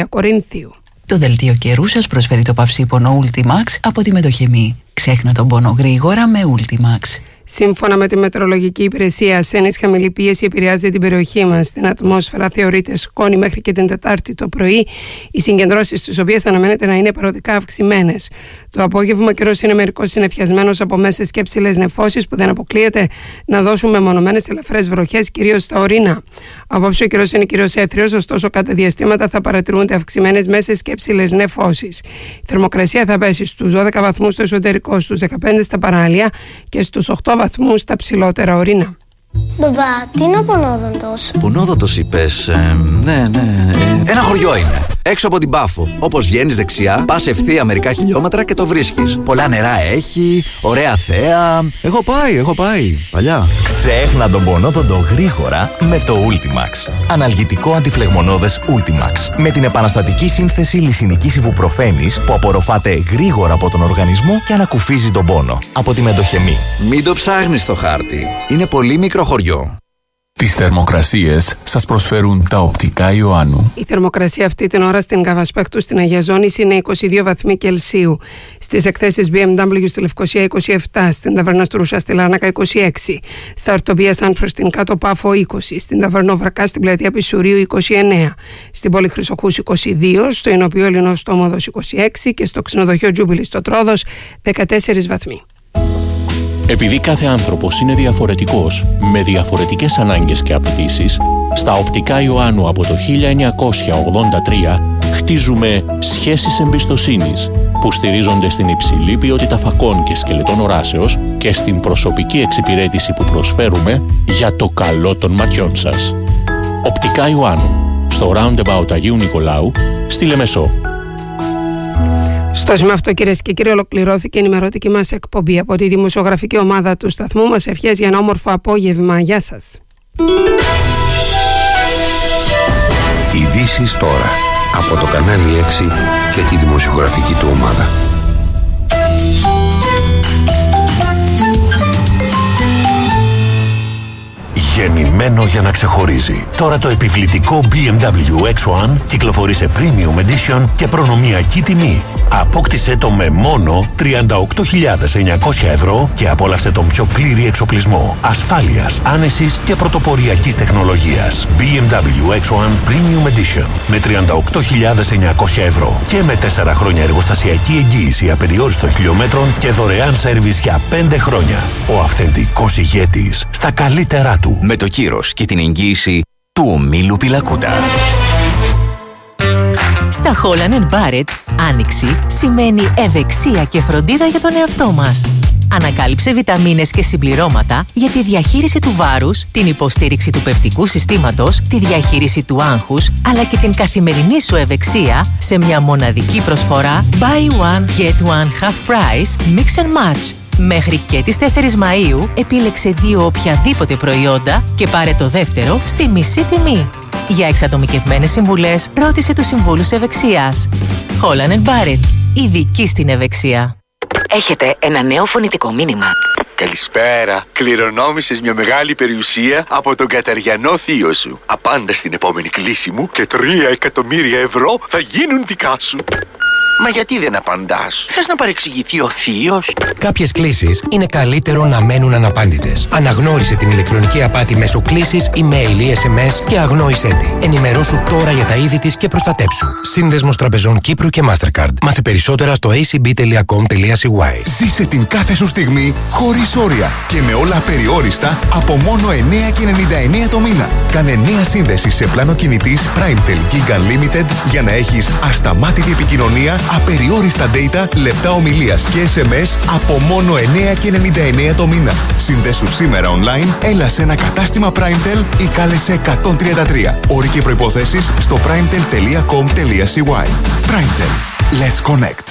Κορινθίου. Το δελτίο καιρού σας προσφέρει το παυσίπονο Ultimax από τη Μετοχεμή. Ξέχνα τον πόνο γρήγορα με Ultimax. Σύμφωνα με τη Μετεωρολογική Υπηρεσία, ασθενής χαμηλή πίεση επηρεάζει την περιοχή μας. Στην ατμόσφαιρα θεωρείται σκόνη μέχρι και την Τετάρτη το πρωί, οι συγκεντρώσεις τις οποίες αναμένεται να είναι παροδικά αυξημένες. Το απόγευμα ο καιρός είναι μερικώς συννεφιασμένος από μέσες και ψηλές νεφώσεις που δεν αποκλείεται να δώσουν μεμονωμένες ελαφρές βροχές, κυρίως στα ορεινά. Απόψε ο καιρός είναι κυρίως έθριος, ωστόσο κατά διαστήματα θα παρατηρούνται αυξημένες μέσες και ψηλές νεφώσεις. Η θερμοκρασία θα πέσει στους 12 βαθμούς στο εσωτερικό, στους 15 στα παράλια και στους 8 βαθμούς στα ψηλότερα ορεινά. Μπαμπά, τι είναι ο Πονόδοντος? Πονόδοντος είπες? Ναι. Ένα χωριό είναι. Έξω από την Πάφο. Όπως βγαίνεις δεξιά, πας ευθεία μερικά χιλιόμετρα και το βρίσκεις. Πολλά νερά έχει, ωραία θέα. Έχω πάει. Παλιά. Ξέχνα τον Πονόδοντο γρήγορα με το Ultimax. Αναλγητικό αντιφλεγμονώδες Ultimax. Με την επαναστατική σύνθεση λυσινικής ιβουπροφένης που απορροφάται γρήγορα από τον οργανισμό και ανακουφίζει τον πόνο. Από τη Μετοχεμή. Μην το ψάχνεις στο χάρτη. Είναι πολύ μικρό χωριό. Τις θερμοκρασίες σας προσφέρουν τα οπτικά Ιωάννου. Η θερμοκρασία αυτή την ώρα στην Καβασπέκτου στην Αγία Ζώνης είναι 22 βαθμοί Κελσίου. Στις εκθέσεις BMW στη Λευκοσία 27, στην Ταβέρνα Στρούσα στη Λάρνακα 26, στα Ορτοπία Σάνφερ στην Κάτω Πάφο 20, στην Ταβέρνα Βρακά στην Πλατεία Πισουρίου 29, στην Πόλη Χρυσοχούς 22, στο Ηνωπείο Ελληνός Στόμοδος 26 και στο Ξενοδοχείο Τζούμπιλι στο Τρόδος 14 βαθμοί. Επειδή κάθε άνθρωπος είναι διαφορετικός, με διαφορετικές ανάγκες και απαιτήσεις, στα οπτικά Ιωάννου από το 1983 χτίζουμε σχέσεις εμπιστοσύνης που στηρίζονται στην υψηλή ποιότητα φακών και σκελετών οράσεως και στην προσωπική εξυπηρέτηση που προσφέρουμε για το καλό των ματιών σας. Οπτικά Ιωάννου, στο Roundabout Αγίου Νικολάου, στη Λεμεσό. Στο σημείο αυτό, κυρίες και κύριοι, ολοκληρώθηκε η ενημερωτική μας εκπομπή από τη δημοσιογραφική ομάδα του σταθμού μας. Ευχές για ένα όμορφο απόγευμα. Γεια σας. Ειδήσεις τώρα από το κανάλι 6 και τη δημοσιογραφική του ομάδα. Γεννημένο για να ξεχωρίζει. Τώρα το επιβλητικό BMW X1 κυκλοφορεί σε Premium Edition και προνομιακή τιμή. Απόκτησε το με μόνο 38.900 ευρώ και απόλαυσε τον πιο πλήρη εξοπλισμό ασφάλειας, άνεσης και πρωτοποριακής τεχνολογίας. BMW X1 Premium Edition με 38.900 ευρώ και με 4 χρόνια εργοστασιακή εγγύηση απεριόριστων χιλιόμετρων και δωρεάν σέρβις για 5 χρόνια. Ο αυθεντικός ηγέτης στα καλύτερά του. Με το κύρος και την εγγύηση του ομίλου Πιλακούτα. Στα Holland & Barrett, άνοιξη σημαίνει ευεξία και φροντίδα για τον εαυτό μας. Ανακάλυψε βιταμίνες και συμπληρώματα για τη διαχείριση του βάρους, την υποστήριξη του πεπτικού συστήματος, τη διαχείριση του άγχους, αλλά και την καθημερινή σου ευεξία σε μια μοναδική προσφορά Buy One, Get One Half Price, Mix and Match. Μέχρι και τις 4 Μαΐου επίλεξε 2 οποιαδήποτε προϊόντα και πάρε το δεύτερο στη μισή τιμή. Για εξατομικευμένες συμβουλές, ρώτησε τους συμβούλους ευεξίας. Holland & Barrett, ειδική στην ευεξία. Έχετε ένα νέο φωνητικό μήνυμα. Καλησπέρα. Κληρονόμησες μια μεγάλη περιουσία από τον καταριανό θείο σου. Απάντα στην επόμενη κλήση μου και 3 εκατομμύρια ευρώ θα γίνουν δικά σου. Μα γιατί δεν απαντάς? Θες να παρεξηγηθεί ο θείος? Κάποιες κλήσεις είναι καλύτερο να μένουν αναπάντητες. Αναγνώρισε την ηλεκτρονική απάτη μέσω κλήσης, email ή SMS και αγνόησέ τη. Ενημερώσου τώρα για τα είδη της και προστατέψου. Σύνδεσμος Τραπεζών Κύπρου και Mastercard. Μάθε περισσότερα στο acb.com.cy. Ζήσε την κάθε σου στιγμή χωρίς όρια και με όλα απεριόριστα από μόνο 9,99 το μήνα. Κάνε νέα σύνδεση σε πλάνο κινητής Primetel Gig Unlimited για να έχεις ασταμάτητη επικοινωνία, απεριόριστα data, λεπτά ομιλίας και SMS από μόνο 9,99 το μήνα. Συνδέσου σήμερα online, έλα σε ένα κατάστημα Primetel ή κάλεσε 133. Όροι και προϋποθέσεις στο primetel.com.cy. Primetel. Let's connect.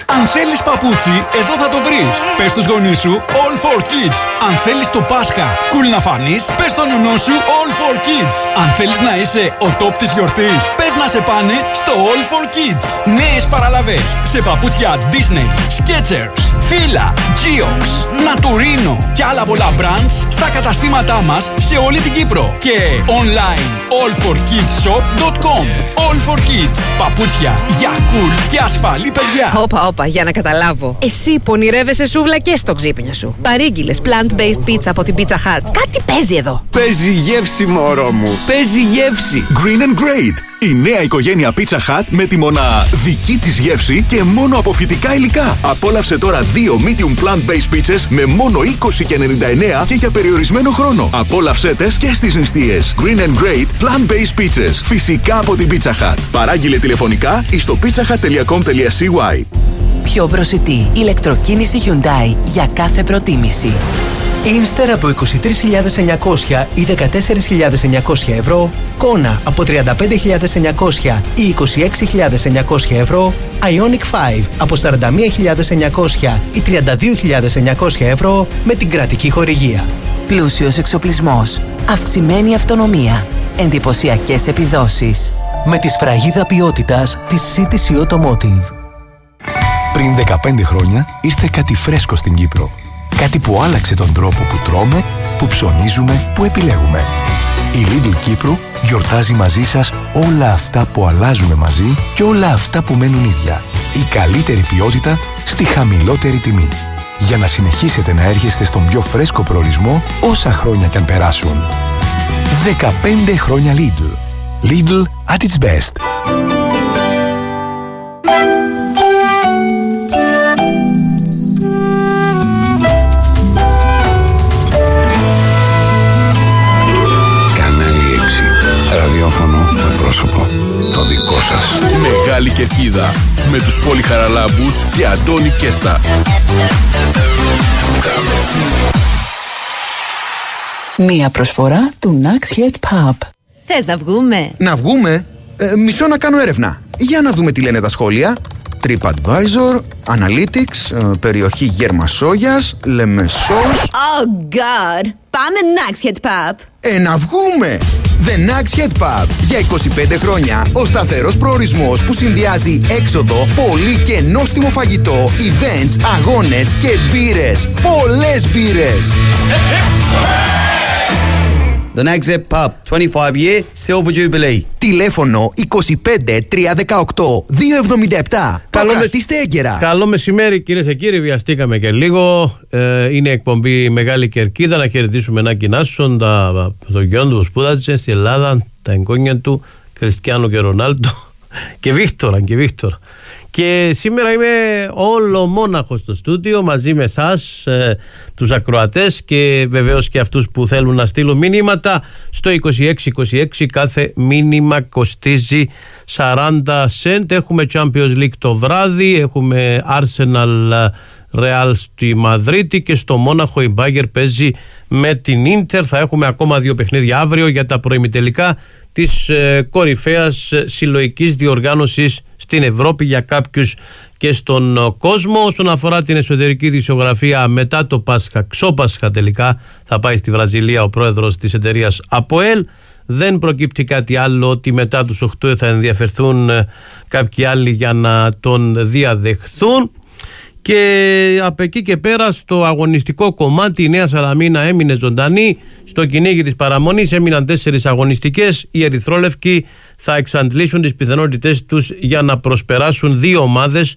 Αν θέλεις παπούτσι, εδώ θα το βρεις. Πες στους γονείς σου All for Kids. Αν θέλεις το Πάσχα cool να φανείς, πες στον νονό σου All for Kids. Αν θέλεις να είσαι ο top της γιορτής, πες να σε πάνε στο All for Kids. Νέες παραλαβές σε παπούτσια Disney, Skechers, Fila, Geox, Naturino και άλλα πολλά brands στα καταστήματά μας σε όλη την Κύπρο. Και online allforkidshop.com. All for Kids. Παπούτσια για cool και ασφαλή παιδιά. Όπα, για να καταλάβω. Εσύ πονηρεύεσαι σούβλα και στο ξύπνιο σου. Παρήγγειλες plant-based pizza από την Pizza Hut. Κάτι παίζει εδώ. Παίζει γεύση, μωρό μου. Παίζει γεύση. Green and Great. Η νέα οικογένεια Pizza Hut με τη μοναδική της γεύση και μόνο από φυτικά υλικά. Απόλαυσε τώρα 2 medium plant-based pizzas με μόνο 20,99 και για περιορισμένο χρόνο. Απόλαυσέ τες και στις νηστείες. Green and Great plant-based pizzas. Φυσικά από την Pizza Hut. Παράγγειλε τηλεφωνικά ή στο pizzahut.com.cy. Πιο προσιτή ηλεκτροκίνηση Hyundai για κάθε προτίμηση. Ίνστερ από 23.900 ή 14.900 ευρώ, Κόνα από 35.900 ή 26.900 ευρώ, Ioniq 5 από 41.900 ή 32.900 ευρώ με την κρατική χορηγία. Πλούσιος εξοπλισμός, αυξημένη αυτονομία, εντυπωσιακές επιδόσεις. Με τη σφραγίδα ποιότητας της CTC Automotive. Πριν 15 χρόνια ήρθε κάτι φρέσκο στην Κύπρο. Κάτι που άλλαξε τον τρόπο που τρώμε, που ψωνίζουμε, που επιλέγουμε. Η Lidl Κύπρου γιορτάζει μαζί σας όλα αυτά που αλλάζουμε μαζί και όλα αυτά που μένουν ίδια. Η καλύτερη ποιότητα στη χαμηλότερη τιμή. Για να συνεχίσετε να έρχεστε στον πιο φρέσκο προορισμό όσα χρόνια κι αν περάσουν. 15 χρόνια Lidl. Lidl at its best. Ραδιόφωνο με πρόσωπο. Το δικό σας. Μεγάλη Κερκίδα. Με τους Πολυχαραλάμπους και Αντώνη Κέστα. Μία προσφορά του Nax Head Pub. Θες να βγούμε? Να βγούμε? Μισό να κάνω έρευνα. Για να δούμε τι λένε τα σχόλια. TripAdvisor, Analytics, περιοχή Γερμασόγιας, Λεμεσός. Oh God! Πάμε Nax Head Pub. Να βγούμε! The Nax Head Pub. Για 25 χρόνια ο σταθερός προορισμός που συνδυάζει έξοδο, πολύ και νόστιμο φαγητό, events, αγώνες και μπύρες. Πολλές μπύρες! The Nax Head Pub, 25 year Silver Jubilee. Τηλέφωνο 25 318 277. Προκρατήστε έγκαιρα. Καλό μεσημέρι κυρίες και κύριοι, βιαστήκαμε και λίγο. Είναι εκπομπή Μεγάλη Κερκίδα. Να χαιρετήσουμε ένα Νάσον, το γιο του που σπούδαζε στη Ελλάδα, τα εγγόνια του, Κριστιάνο και Ρονάλντο και Βίκτορα. Και σήμερα είμαι όλο μόναχος στο στούντιο μαζί με εσάς, τους ακροατές και βεβαίως και αυτούς που θέλουν να στείλουν μηνύματα στο 2626. Κάθε μήνυμα κοστίζει 40 cent. Έχουμε Champions League το βράδυ, έχουμε Arsenal Real στη Μαδρίτη και στο Μόναχο η Bayern παίζει με την Ίντερ. Θα έχουμε ακόμα 2 παιχνίδια αύριο για τα προημιτελικά της κορυφαίας συλλογικής διοργάνωσης στην Ευρώπη για κάποιους και στον κόσμο. Όσον αφορά την εσωτερική δισογραφία μετά το Πάσχα, ξόπασχα τελικά θα πάει στη Βραζιλία ο πρόεδρος της εταιρείας ΑΠΟΕΛ. Δεν προκύπτει κάτι άλλο ότι μετά τους 8 θα ενδιαφερθούν κάποιοι άλλοι για να τον διαδεχθούν. Και από εκεί και πέρα στο αγωνιστικό κομμάτι η Νέα Σαλαμίνα έμεινε ζωντανή στο κυνήγι της παραμονής. Έμειναν 4 αγωνιστικές. Οι ερυθρόλευκοι θα εξαντλήσουν τις πιθανότητες τους για να προσπεράσουν 2 ομάδες.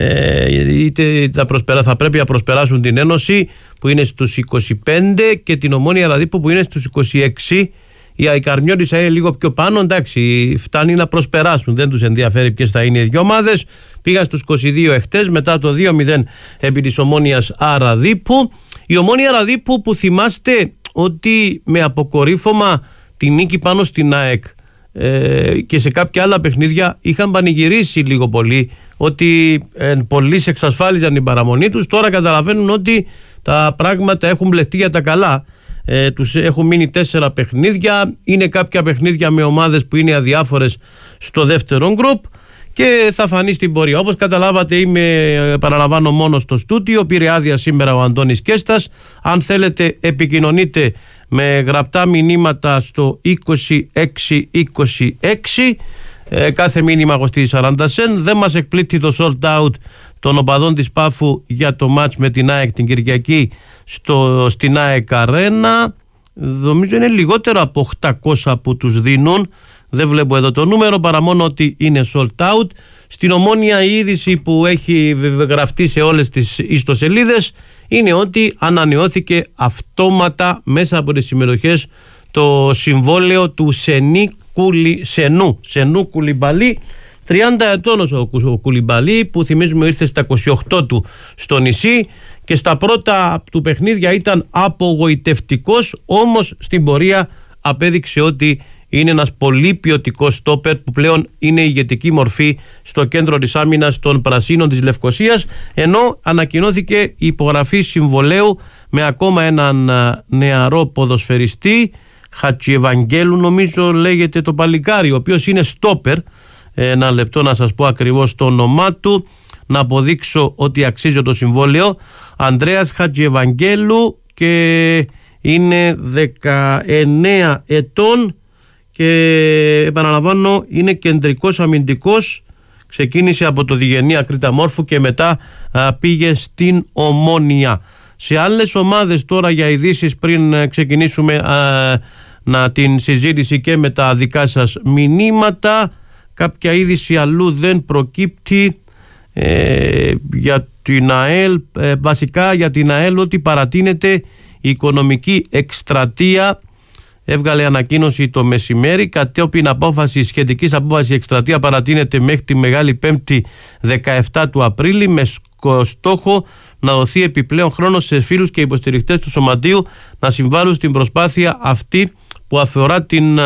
Είτε θα πρέπει να προσπεράσουν την Ένωση που είναι στους 25 και την Ομόνοια Ραδίππου που είναι στους 26. Οι Αϊκαρνιώτης είναι λίγο πιο πάνω, εντάξει, φτάνει να προσπεράσουν, δεν τους ενδιαφέρει ποιες θα είναι οι 2 ομάδες. Πήγα στους 22 εχτες μετά το 2-0 επί της Ομόνοιας Ραδίππου. Η Ομόνοια Ραδίππου που θυμάστε ότι με αποκορύφωμα τη νίκη πάνω στην ΑΕΚ και σε κάποια άλλα παιχνίδια είχαν πανηγυρίσει λίγο πολύ ότι πολλοί εξασφάλιζαν την παραμονή τους. Τώρα καταλαβαίνουν ότι τα πράγματα έχουν μπλεχτεί για τα καλά. Τους έχουν μείνει 4 παιχνίδια. Είναι κάποια παιχνίδια με ομάδες που είναι αδιάφορες στο δεύτερο γκρουπ και θα φανεί στην πορεία. Όπως καταλάβατε, παραλαμβάνω μόνο στο στούτιο, πήρε άδεια σήμερα ο Αντώνης Κέστας. Αν θέλετε επικοινωνείτε με γραπτά μηνύματα στο 2626, κάθε μήνυμα κοστίζει 40 σεν. Δεν μας εκπλήττει το sold out των οπαδών της Πάφου για το μάτς με την ΑΕΚ την Κυριακή στην ΑΕΚ Αρένα. Νομίζω είναι λιγότερο από 800 που τους δίνουν. Δεν βλέπω εδώ το νούμερο, παρά μόνο ότι είναι sold out. Στην Ομόνοια η είδηση που έχει γραφτεί σε όλες τις ιστοσελίδες είναι ότι ανανεώθηκε αυτόματα μέσα από τις συμμετοχές το συμβόλαιο του Σενού Κουλιμπαλί. 30 ετών ο Κουλιμπαλί, που θυμίζουμε ήρθε στα 28 του στο νησί και στα πρώτα του παιχνίδια ήταν απογοητευτικός, όμως στην πορεία απέδειξε ότι είναι ένας πολύ ποιοτικός στόπερ που πλέον είναι ηγετική μορφή στο κέντρο της άμυνας των Πρασίνων της Λευκωσίας, ενώ ανακοινώθηκε η υπογραφή συμβολαίου με ακόμα έναν νεαρό ποδοσφαιριστή, Χατζιευαγγέλου νομίζω λέγεται το παλικάρι, ο οποίος είναι στόπερ. Ένα λεπτό να σας πω ακριβώς το όνομά του, να αποδείξω ότι αξίζει το συμβόλαιο. Ανδρέας Χατζιευαγγέλου και είναι 19 ετών και επαναλαμβάνω είναι κεντρικός αμυντικός. Ξεκίνησε από το Διγενή Ακρίτα Μόρφου και μετά πήγε στην Ομόνοια. Σε άλλες ομάδες τώρα για ειδήσεις, πριν ξεκινήσουμε την συζήτηση και με τα δικά σας μηνύματα, κάποια είδηση αλλού δεν προκύπτει για την ΑΕΛ. Βασικά για την ΑΕΛ ότι παρατείνεται η οικονομική εκστρατεία. Έβγαλε ανακοίνωση το μεσημέρι. Κατόπιν σχετικής απόφαση, η εκστρατεία παρατείνεται μέχρι τη Μεγάλη Πέμπτη 17 του Απρίλη με στόχο να δοθεί επιπλέον χρόνο σε φίλους και υποστηρικτές του Σωματείου να συμβάλλουν στην προσπάθεια αυτή που αφορά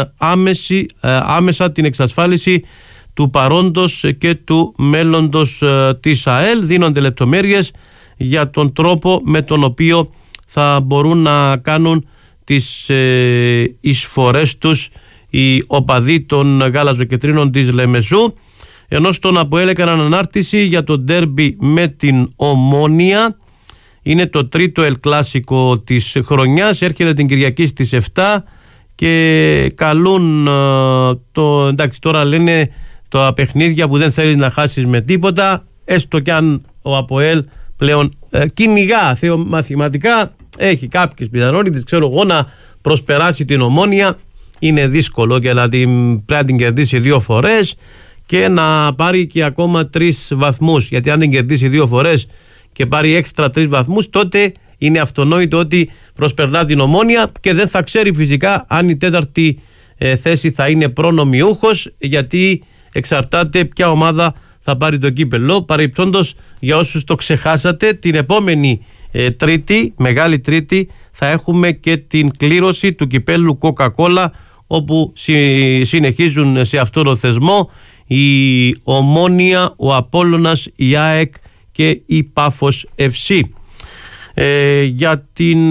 άμεσα την εξασφάλιση του παρόντος και του μέλλοντος της ΑΕΛ. Δίνονται λεπτομέρειες για τον τρόπο με τον οποίο θα μπορούν να κάνουν τις εισφορές τους οι οπαδοί των γαλαζοκεντρίνων της Λεμεσού. Ενώ στον ΑΠΟΕΛ έκαναν ανάρτηση για το ντέρμπι με την Ομόνοια. Είναι το τρίτο ελ κλάσικο της χρονιάς, έρχεται την Κυριακή στις 7 και καλούν εντάξει, τώρα λένε τα παιχνίδια που δεν θέλεις να χάσεις με τίποτα, έστω κι αν ο ΑΠΟΕΛ πλέον κυνηγά μαθηματικά, έχει κάποιες πιθανότητες, ξέρω εγώ, να προσπεράσει την Ομόνοια. Είναι δύσκολο και πρέπει να την κερδίσει 2 φορές και να πάρει και ακόμα 3 βαθμούς, γιατί αν την κερδίσει 2 φορές και πάρει έξτρα 3 βαθμούς, τότε είναι αυτονόητο ότι προσπερνά την Ομόνοια και δεν θα ξέρει φυσικά αν η 4η θέση θα είναι προνομιούχος, γιατί εξαρτάται ποια ομάδα θα πάρει το κύπελλο. Παρεμπιπτόντως, για όσους το ξεχάσατε, την επόμενη Τρίτη, Μεγάλη Τρίτη, θα έχουμε και την κλήρωση του κυπέλλου Coca-Cola, όπου συνεχίζουν σε αυτό το θεσμό η Ομόνοια, ο Απόλλωνας, η ΑΕΚ και η Πάφος FC. Για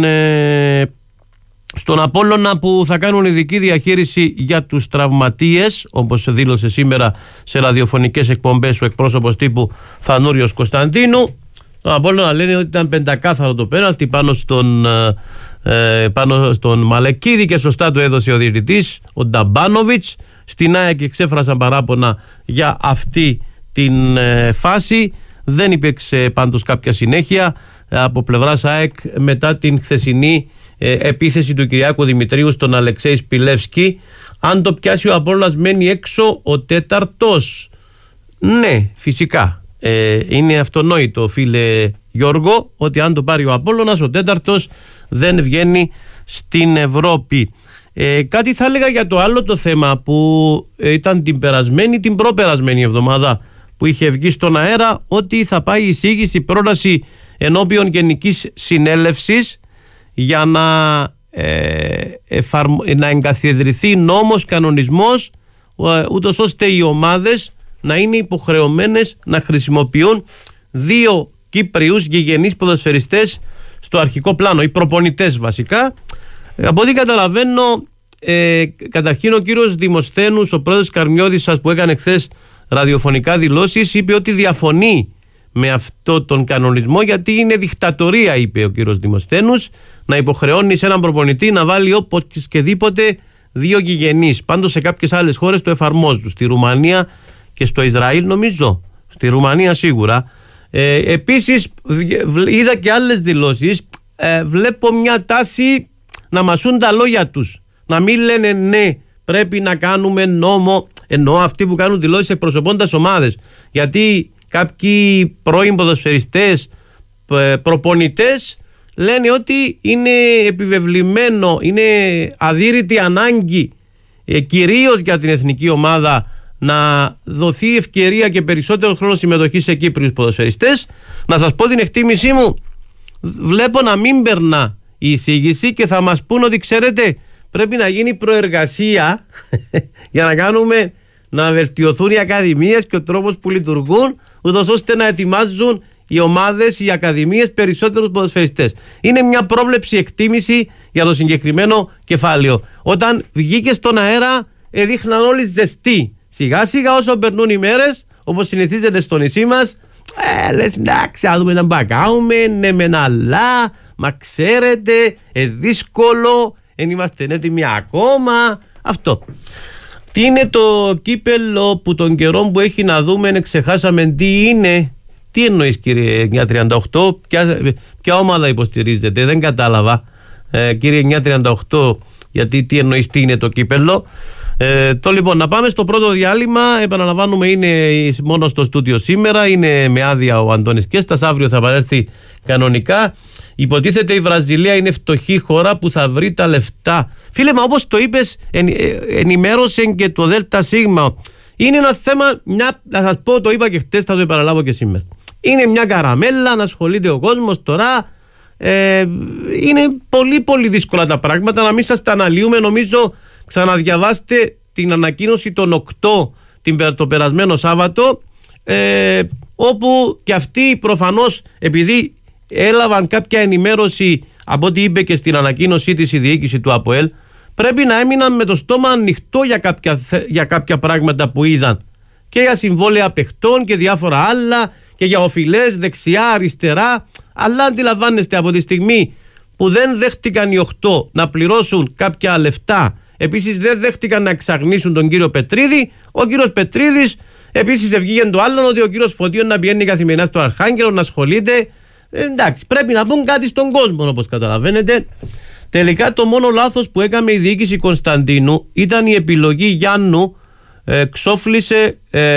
στον Απόλλωνα, που θα κάνουν ειδική διαχείριση για τους τραυματίες, όπως δήλωσε σήμερα σε ραδιοφωνικές εκπομπές ο εκπρόσωπος τύπου Φανούριος Κωνσταντίνου. Στον Απόλλωνα λένε ότι ήταν πεντακάθαρο το πέναλτι πάνω στον Μαλεκίδη και σωστά το έδωσε ο διαιτητής, ο Νταμπάνοβιτς. Στην ΑΕΚ εξέφρασαν παράπονα για αυτή την φάση. Δεν υπήρξε πάντως κάποια συνέχεια από πλευράς ΑΕΚ μετά την χθεσινή επίθεση του Κυριάκου Δημητρίου στον Αλεξέη Σπιλεύσκη. Αν το πιάσει ο Απόλλωνας, μένει έξω ο 4ος. Ναι, φυσικά. Είναι αυτονόητο, φίλε Γιώργο, ότι αν το πάρει ο Απόλλωνας, ο 4ος δεν βγαίνει στην Ευρώπη. Κάτι θα έλεγα για το άλλο το θέμα που ήταν την προπερασμένη εβδομάδα, που είχε βγει στον αέρα, ότι θα πάει εισήγηση, πρόταση ενώπιον Γενικής Συνέλευσης για να εγκαθιδρυθεί νόμος, κανονισμός, ούτως ώστε οι ομάδες να είναι υποχρεωμένες να χρησιμοποιούν 2 Κύπριους γηγενείς ποδοσφαιριστές στο αρχικό πλάνο, οι προπονητές βασικά. Από ό,τι καταλαβαίνω, καταρχήν ο κύριος Δημοσθένους, ο πρόεδρος Καρμιώδης σας, που έκανε χθες ραδιοφωνικά δηλώσεις, είπε ότι διαφωνεί με αυτό τον κανονισμό, γιατί είναι δικτατορία, είπε ο κύριος Δημοσθένους, να υποχρεώνει σε έναν προπονητή να βάλει οπωσδήποτε 2 γηγενείς. Πάντως σε κάποιες άλλες χώρες το εφαρμόζουν, στη Ρουμανία και στο Ισραήλ νομίζω, στη Ρουμανία σίγουρα. Επίσης είδα και άλλες δηλώσεις, βλέπω μια τάση να μασούν τα λόγια τους, να μην λένε ναι πρέπει να κάνουμε νόμο, εννοώ αυτοί που κάνουν δηλώσεις εκπροσωπώντας ομάδες, γιατί κάποιοι πρώην ποδοσφαιριστές, προπονητές λένε ότι είναι επιβεβλημένο, είναι αδύρυτη ανάγκη κυρίως για την εθνική ομάδα να δοθεί ευκαιρία και περισσότερο χρόνο συμμετοχή σε Κύπριους ποδοσφαιριστές. Να σας πω την εκτίμησή μου, βλέπω να μην περνά η εισήγηση και θα μας πούν ότι ξέρετε πρέπει να γίνει προεργασία για να κάνουμε να βελτιωθούν οι ακαδημίες και ο τρόπος που λειτουργούν, ούτως ώστε να ετοιμάζουν οι ομάδες, οι ακαδημίες περισσότερους ποδοσφαιριστές. Είναι μια πρόβλεψη, εκτίμηση για το συγκεκριμένο κεφάλαιο. Όταν βγήκε στον αέρα δείχναν όλοι ζεστοί. Σιγά σιγά όσο περνούν οι μέρες, όπως συνηθίζεται στο νησί μας, λες εντάξει, θα δούμε να μπακάουμε, ναι μεν αλλά, μα ξέρετε, δύσκολο, δεν είμαστε έτοιμοι ακόμα, αυτό. Τι είναι το κύπελλο που τον καιρό που έχει να δούμε, ξεχάσαμε τι είναι. Τι εννοείς κύριε 938, ποια ομάδα υποστηρίζετε, δεν κατάλαβα κύριε 938, γιατί τι εννοείς τι είναι το κύπελλο. Το λοιπόν, να πάμε στο πρώτο διάλειμμα. Επαναλαμβάνουμε, είναι μόνο στο στούντιο σήμερα, είναι με άδεια ο Αντώνης Κέστας, αύριο θα επανέλθει κανονικά. Υποτίθεται η Βραζιλία είναι φτωχή χώρα που θα βρει τα λεφτά. Φίλε, μα όπως το είπες, ενημέρωσε και το ΔΣ. Είναι ένα θέμα, να σας πω, το είπα και χτες, θα το επαναλάβω και σήμερα. Είναι μια καραμέλα να ασχολείται ο κόσμος τώρα. Είναι πολύ πολύ δύσκολα τα πράγματα, να μην σας τα αναλύουμε. Νομίζω ξαναδιαβάστε την ανακοίνωση των 8 το περασμένο Σάββατο, όπου και αυτοί προφανώς, επειδή έλαβαν κάποια ενημέρωση από ό,τι είπε και στην ανακοίνωσή της η διοίκηση του ΑΠΟΕΛ, πρέπει να έμειναν με το στόμα ανοιχτό για κάποια πράγματα που είδαν, και για συμβόλαια παιχτών και διάφορα άλλα, και για οφειλές δεξιά, αριστερά. Αλλά αντιλαμβάνεστε, από τη στιγμή που δεν δέχτηκαν οι 8 να πληρώσουν κάποια λεφτά, επίσης δεν δέχτηκαν να εξαγνίσουν τον κύριο Πετρίδη, ο κύριος Πετρίδης επίσης βγήκε το άλλο, ότι ο κύριος Φωτίων να πηγαίνει καθημερινά στο Αρχάγγελο να ασχολείται. Εντάξει, πρέπει να πούν κάτι στον κόσμο, όπως καταλαβαίνετε. Τελικά το μόνο λάθος που έκαμε η διοίκηση Κωνσταντίνου ήταν η επιλογή Γιάννου. Ξόφλησε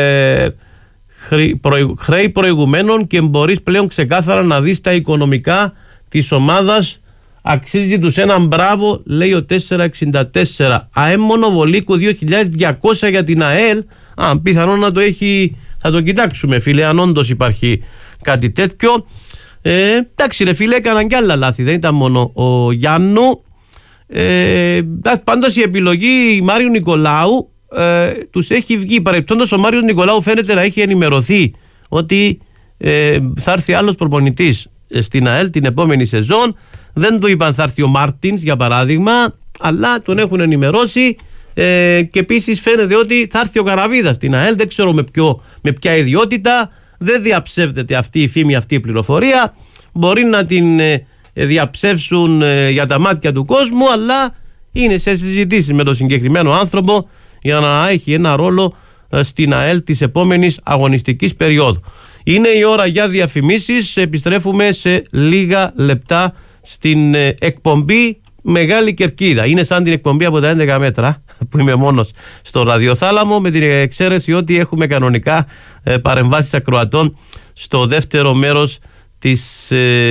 χρέη προηγουμένων και μπορείς πλέον ξεκάθαρα να δεις τα οικονομικά της ομάδας. Αξίζει τους έναν μπράβο, λέει ο 464. ΑΕ Μονοβολίκου 2.200 για την ΑΕΛ. Πιθανόν να το έχει, θα το κοιτάξουμε φίλε, αν όντως υπάρχει κάτι τέτοιο. Εντάξει ρε φίλε, έκαναν κι άλλα λάθη, δεν ήταν μόνο ο Γιάννου. Πάντως η επιλογή Μάριου Νικολάου τους έχει βγει. Παρεπτόντως ο Μάριος Νικολάου φαίνεται να έχει ενημερωθεί ότι θα έρθει άλλος προπονητής στην ΑΕΛ την επόμενη σεζόν. Δεν του είπαν θα έρθει ο Μάρτινς για παράδειγμα, αλλά τον έχουν ενημερώσει. Και επίσης φαίνεται ότι θα έρθει ο Καραβίδας στην ΑΕΛ, δεν ξέρω με ποια ιδιότητα. Δεν διαψεύδεται αυτή η φήμη, αυτή η πληροφορία. Μπορεί να την διαψεύσουν για τα μάτια του κόσμου, αλλά είναι σε συζητήσεις με τον συγκεκριμένο άνθρωπο για να έχει ένα ρόλο στην ΑΕΛ της επόμενης αγωνιστικής περίοδου. Είναι η ώρα για διαφημίσεις. Επιστρέφουμε σε λίγα λεπτά στην εκπομπή Μεγάλη Κερκίδα. Είναι σαν την εκπομπή από τα 11 μέτρα που είμαι μόνος στο ραδιοθάλαμο, με την εξαίρεση ότι έχουμε κανονικά παρεμβάσεις ακροατών στο δεύτερο μέρος της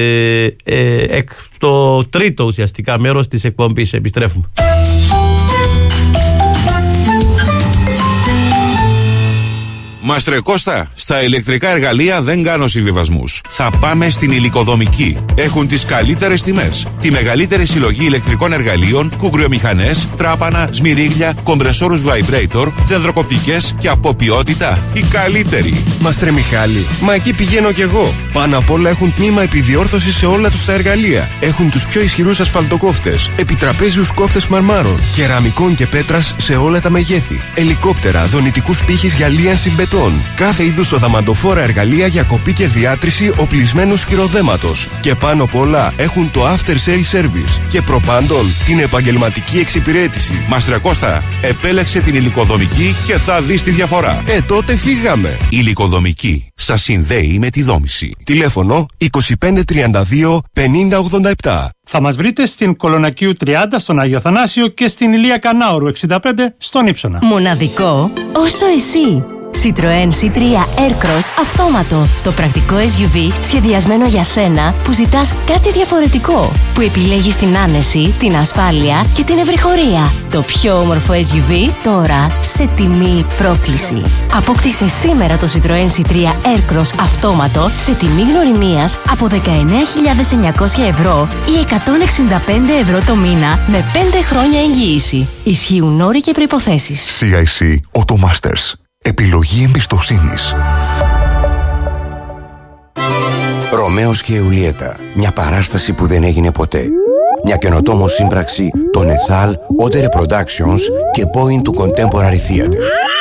το τρίτο ουσιαστικά μέρος της εκπομπής. Επιστρέφουμε. Μαστρε Κώστα, στα ηλεκτρικά εργαλεία δεν κάνω συμβιβασμούς. Θα πάμε στην Υλικοδομική. Έχουν τις καλύτερες τιμές. Τη μεγαλύτερη συλλογή ηλεκτρικών εργαλείων, κουγκριομηχανές, τράπανα, σμυρίγλια, κομπρεσόρους vibrator, δεντροκοπτικές και από ποιότητα η καλύτερη. Μαστρέ Μιχάλη, μα εκεί πηγαίνω κι εγώ. Πάνω απ' όλα έχουν τμήμα επιδιόρθωση σε όλα τους τα εργαλεία. Έχουν τους πιο ισχυρούς ασφαλτοκόφτες, επιτραπέζιους κόφτες μαρμάρων, κεραμικών και πέτρας σε όλα τα μεγέθη, ελικόπτερα, δονητικούς πύχης για λίανση μπετών, κάθε είδους οδαμαντοφόρα εργαλεία για κοπή και διάτρηση οπλισμένου σκυροδέματος. Και πάνω απ' όλα έχουν το after sale service και προπάντων την επαγγελματική εξυπηρέτηση. Μαστρέ Κώστα, επέλεξε την υλικοδομική και θα δεις τη διαφορά. Τότε φύγαμε. Η υλικοδομική σας συνδέει με τη δόμηση. Τηλέφωνο 2532 5087. Θα μας βρείτε στην Κολονακίου 30 στον Άγιο Θανάσιο και στην Ηλία Κανάωρου 65 στον Ύψονα. Μοναδικό όσο εσύ. Citroën C3 Aircross αυτόματο. Το πρακτικό SUV σχεδιασμένο για σένα που ζητάς κάτι διαφορετικό. Που επιλέγεις την άνεση, την ασφάλεια και την ευρυχωρία. Το πιο όμορφο SUV τώρα σε τιμή πρόκληση. Απόκτησε σήμερα το Citroën C3 Aircross αυτόματο σε τιμή γνωριμίας από 19.900 ευρώ ή 165 ευρώ το μήνα με 5 χρόνια εγγύηση. Ισχύουν όροι και προϋποθέσεις. CIC Automasters. Επιλογή εμπιστοσύνης. Ρωμαίος και Ιουλιέτα. Μια παράσταση που δεν έγινε ποτέ. Μια καινοτόμο σύμπραξη των Εθάλ, Odere Productions και Point του Contemporary Theatre.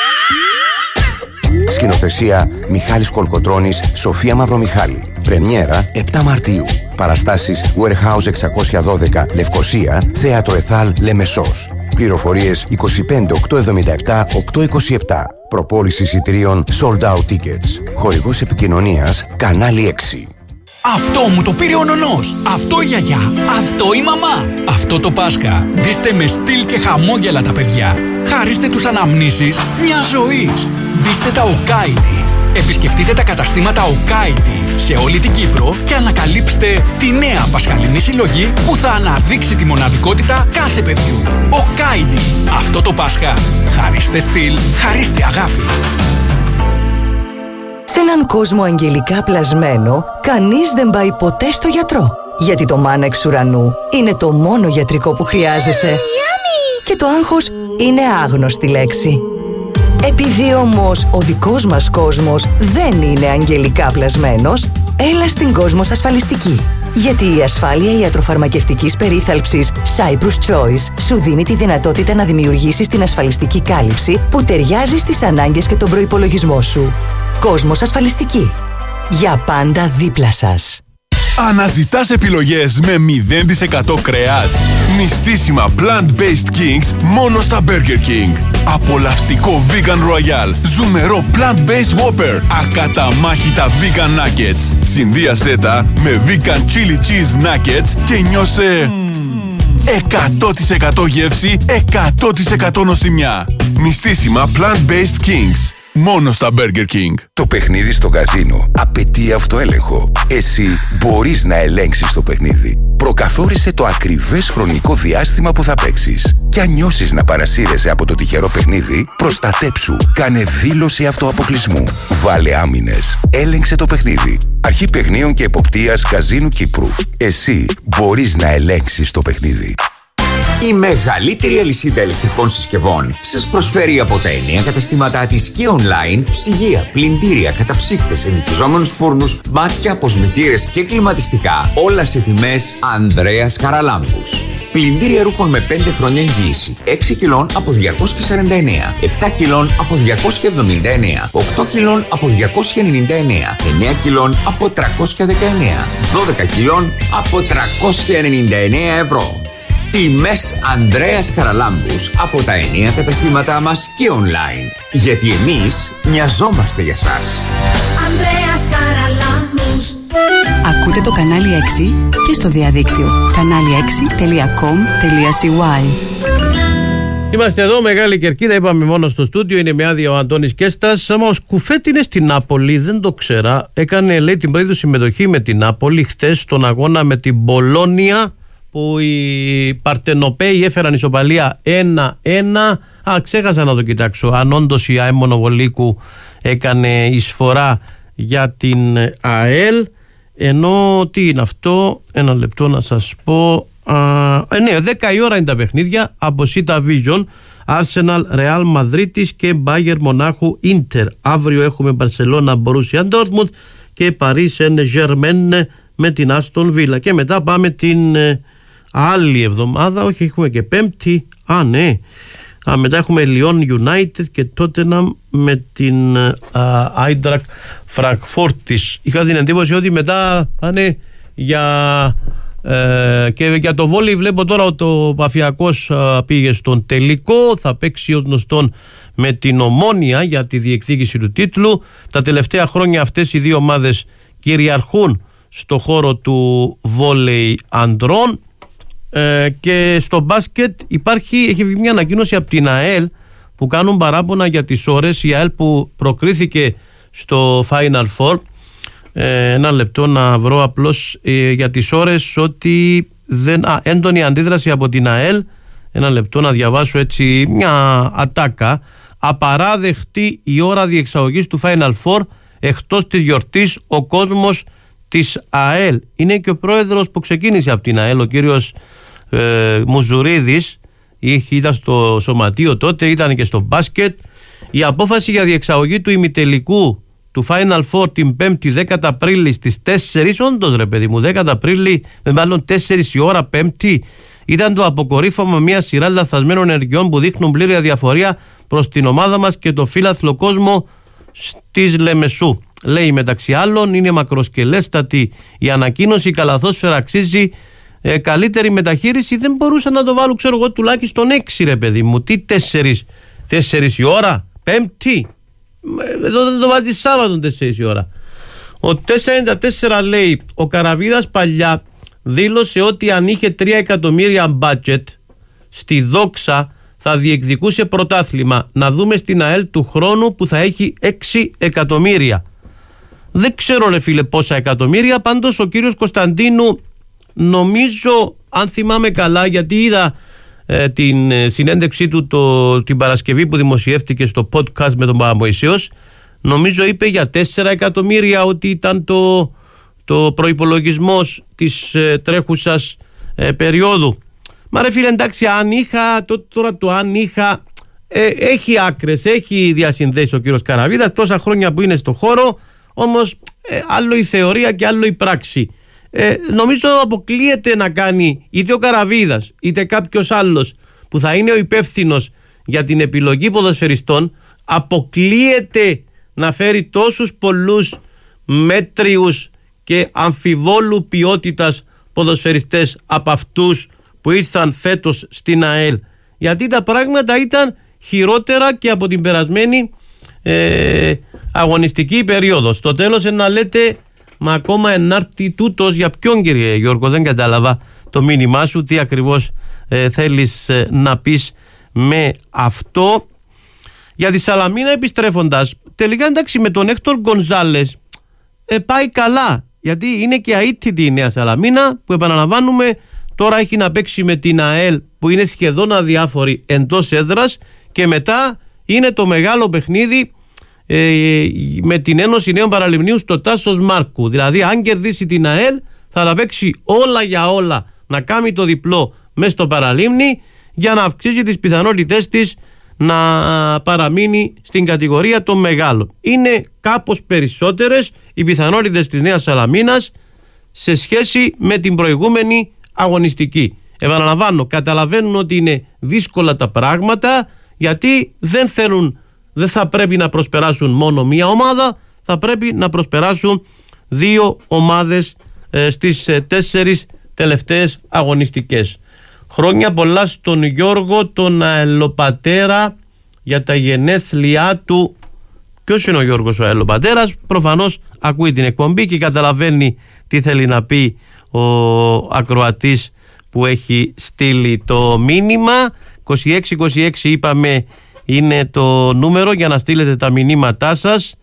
Σκηνοθεσία Μιχάλης Κολκοτρώνης, Σοφία Μαυρομιχάλη. Πρεμιέρα 7 Μαρτίου. Παραστάσεις Warehouse 612 Λευκοσία, Θέατρο Εθάλ Λεμεσός. Πληροφορίες 25 877 827. Προπόληση εισιτηρίων Sold Out Tickets. Χορηγός επικοινωνίας Κανάλι 6. Αυτό μου το πήρε ο νονός. Αυτό η γιαγιά. Αυτό η μαμά. Αυτό το Πάσχα. Ντύστε με στυλ και χαμόγελα τα παιδιά. Χαρίστε τους αναμνήσεις μια ζωής. Ντύστε τα Οκάιντι. Επισκεφτείτε τα καταστήματα Οκάιντι σε όλη την Κύπρο και ανακαλύψτε τη νέα πασχαλινή συλλογή που θα αναδείξει τη μοναδικότητα κάθε παιδιού. Οκάιντι. Αυτό το Πάσχα. Χαρίστε στυλ, χαρίστε αγάπη. Σε έναν κόσμο αγγελικά πλασμένο, κανείς δεν πάει ποτέ στο γιατρό. Γιατί το μάνα εξ ουρανού είναι το μόνο γιατρικό που χρειάζεσαι. Και το άγχος είναι άγνωστη λέξη. Επειδή όμως ο δικός μας κόσμος δεν είναι αγγελικά πλασμένος, έλα στην Κόσμος Ασφαλιστική. Γιατί η ασφάλεια ιατροφαρμακευτικής περίθαλψης Cyprus Choice σου δίνει τη δυνατότητα να δημιουργήσεις την ασφαλιστική κάλυψη που ταιριάζει στις ανάγκες και τον προϋπολογισμό σου. Κόσμος Ασφαλιστική. Για πάντα δίπλα σας. Αναζητάς επιλογές με 0% κρέας. Νηστίσιμα plant-based kings μόνο στα Burger King. Απολαυστικό vegan royal. Ζουμερό plant-based whopper. Ακαταμάχητα vegan nuggets. Συνδύασέ τα με vegan chili cheese nuggets και νιώσε 100% γεύση, 100% νοστιμιά. Νηστίσιμα plant-based kings. Μόνο στα Burger King. Το παιχνίδι στο καζίνο απαιτεί αυτοέλεγχο. Εσύ μπορείς να ελέγξεις το παιχνίδι. Προκαθόρισε το ακριβές χρονικό διάστημα που θα παίξεις. Κι αν νιώσεις να παρασύρεσαι από το τυχερό παιχνίδι, προστατέψου. Κάνε δήλωση αυτοαποκλεισμού. Βάλε άμυνες. Έλεγξε το παιχνίδι. Αρχή Παιχνίων και Εποπτείας Καζίνου Κύπρου. Εσύ μπορείς να ελέγξεις το παιχνίδι. Η μεγαλύτερη αλυσίδα ηλεκτρικών συσκευών σας προσφέρει από τα 9 καταστήματά της και online ψυγεία, πλυντήρια, καταψύκτες, ενοικιζόμενους φούρνους, μάτια, αποσμητήρες και κλιματιστικά. Όλα σε τιμές Ανδρέας Χαραλάμπους. Πλυντήρια ρούχων με 5 χρόνια εγγύηση. 6 κιλών από 249, 7 κιλών από 279, 8 κιλών από 299, 9 κιλών από 319, 12 κιλών από 399 ευρώ. Τιμές Ανδρέας Χαραλάμπους από τα 9 καταστήματά μας και online. Γιατί εμείς μοιαζόμαστε για σας. Ανδρέας Χαραλάμπους. Ακούτε το κανάλι 6 και στο διαδίκτυο kanali6.com.cy. Είμαστε εδώ, Μεγάλη Κερκίδα. Είπαμε μόνο στο στούντιο. Είναι με άδεια ο Αντώνης Κέστας. Άμα ο Σκουφέτη είναι στην Νάπολη, δεν το ξέρα. Έκανε, λέει, την πρώτη του συμμετοχή με την Νάπολη χτες στον αγώνα με την Μπολόνια, που οι Παρτενοπαίοι έφεραν ισοπαλία 1-1. Ξέχασα να το κοιτάξω αν όντως η ΑΕΜ Μονοβολίκου έκανε εισφορά για την ΑΕΛ, ενώ τι είναι αυτό, ένα λεπτό να σας πω. Ναι, 10 η ώρα είναι τα παιχνίδια από Sita Vision. Arsenal, Real Μαδρίτης και Bayern Μονάχου Ίντερ. Αύριο έχουμε Barcelona, Borussia Dortmund και Paris Saint-Germain με την Aston Villa. Και μετά πάμε την άλλη εβδομάδα, όχι έχουμε και Πέμπτη, μετά έχουμε Lyon United και Tottenham με την Eintracht Frankfurt. Είχα την εντύπωση ότι μετά πάνε και για το βόλεϊ βλέπω τώρα ότι ο Παφιακός πήγε στον τελικό, θα παίξει ως γνωστόν με την Ομόνοια για τη διεκδίκηση του τίτλου. Τα τελευταία χρόνια αυτές οι δύο ομάδες κυριαρχούν στο χώρο του βόλεϊ ανδρών. Και στο μπάσκετ έχει βγει μια ανακοίνωση από την ΑΕΛ που κάνουν παράπονα για τις ώρες. Η ΑΕΛ που προκρίθηκε στο Final Four, ένα λεπτό να βρω απλώς για τις ώρες, ότι έντονη αντίδραση από την ΑΕΛ. Ένα λεπτό να διαβάσω έτσι μια ατάκα. Απαράδεκτη η ώρα διεξαγωγής του Final Four, εκτός της γιορτής ο κόσμος της ΑΕΛ. Είναι και ο πρόεδρος που ξεκίνησε από την ΑΕΛ, ο κύριος Μουζουρίδης, ήταν στο σωματείο τότε, ήταν και στο μπάσκετ. Η απόφαση για διεξαγωγή του ημιτελικού του Final Four την 5η 10 Απρίλη στις 4, όντως ρε παιδί μου, 10 Απρίλη, μάλλον 4 η ώρα Πέμπτη, ήταν το αποκορύφωμα μια σειρά λαθασμένων ενεργειών που δείχνουν πλήρη αδιαφορία προς την ομάδα μας και το φύλαθλο κόσμο της Λεμεσού. Λέει μεταξύ άλλων, είναι μακροσκελέστατη η ανακοίνωση, η καλαθόσφαιρα αξίζει καλύτερη μεταχείριση. Δεν μπορούσα να το βάλω, ξέρω εγώ, τουλάχιστον 6 ρε παιδί μου. Τι 4 η ώρα Πέμπτη, εδώ δεν το βάζει Σάββατο 4 η ώρα. Ο 494 λέει, ο Καραβίδας παλιά δήλωσε ότι αν είχε 3 εκατομμύρια budget στη Δόξα θα διεκδικούσε πρωτάθλημα. Να δούμε στην ΑΕΛ του χρόνου που θα έχει 6 εκατομμύρια. Δεν ξέρω ρε φίλε πόσα εκατομμύρια, πάντως ο κύριος Κωνσταντίνου, νομίζω, αν θυμάμαι καλά, γιατί είδα την συνέντευξή του την Παρασκευή που δημοσιεύτηκε στο podcast με τον Παπαμωυσίος, νομίζω είπε για 4 εκατομμύρια ότι ήταν το προϋπολογισμός της τρέχουσας περίοδου. Μα ρε φίλε, εντάξει, αν είχα, τώρα το αν είχα, έχει άκρες, έχει διασυνδέσει ο κύριος Καραβίδας, τόσα χρόνια που είναι στο χώρο, όμως άλλο η θεωρία και άλλο η πράξη. Νομίζω αποκλείεται να κάνει είτε ο Καραβίδας είτε κάποιος άλλος που θα είναι ο υπεύθυνος για την επιλογή ποδοσφαιριστών, αποκλείεται να φέρει τόσους πολλούς μέτριους και αμφιβόλου ποιότητας ποδοσφαιριστές από αυτούς που ήρθαν φέτος στην ΑΕΛ, γιατί τα πράγματα ήταν χειρότερα και από την περασμένη αγωνιστική περίοδο. Στο τέλος να λέτε, μα ακόμα ενάρτη τούτος για ποιον, κύριε Γιώργο? Δεν κατάλαβα το μήνυμά σου, τι ακριβώς θέλεις να πεις με αυτό. Για τη Σαλαμίνα επιστρέφοντας, τελικά εντάξει, με τον Έκτορ Γκονζάλες πάει καλά, γιατί είναι και αίτητη η Νέα Σαλαμίνα που, επαναλαμβάνουμε, τώρα έχει να παίξει με την ΑΕΛ που είναι σχεδόν αδιάφορη εντός έδρας, και μετά είναι το μεγάλο παιχνίδι με την Ένωση Νέων Παραλιμνίου στο Τάσος Μάρκου. Δηλαδή αν κερδίσει την ΑΕΛ θα τα παίξει όλα για όλα να κάνει το διπλό μες στο Παραλίμνη, για να αυξήσει τις πιθανότητες της να παραμείνει στην κατηγορία των μεγάλων. Είναι κάπως περισσότερες οι πιθανότητες της Νέας Σαλαμίνας σε σχέση με την προηγούμενη αγωνιστική. Επαναλαμβάνω, καταλαβαίνουν ότι είναι δύσκολα τα πράγματα, γιατί δεν θα πρέπει να προσπεράσουν μόνο μία ομάδα, θα πρέπει να προσπεράσουν δύο ομάδες στις 4 τελευταίες αγωνιστικές. Χρόνια πολλά στον Γιώργο τον αελοπατέρα για τα γενέθλιά του. Ποιος είναι ο Γιώργος ο αελοπατέρας? Προφανώς ακούει την εκπομπή και καταλαβαίνει τι θέλει να πει ο ακροατής που έχει στείλει το μήνυμα. 2626 είπαμε είναι το νούμερο για να στείλετε τα μηνύματά σας.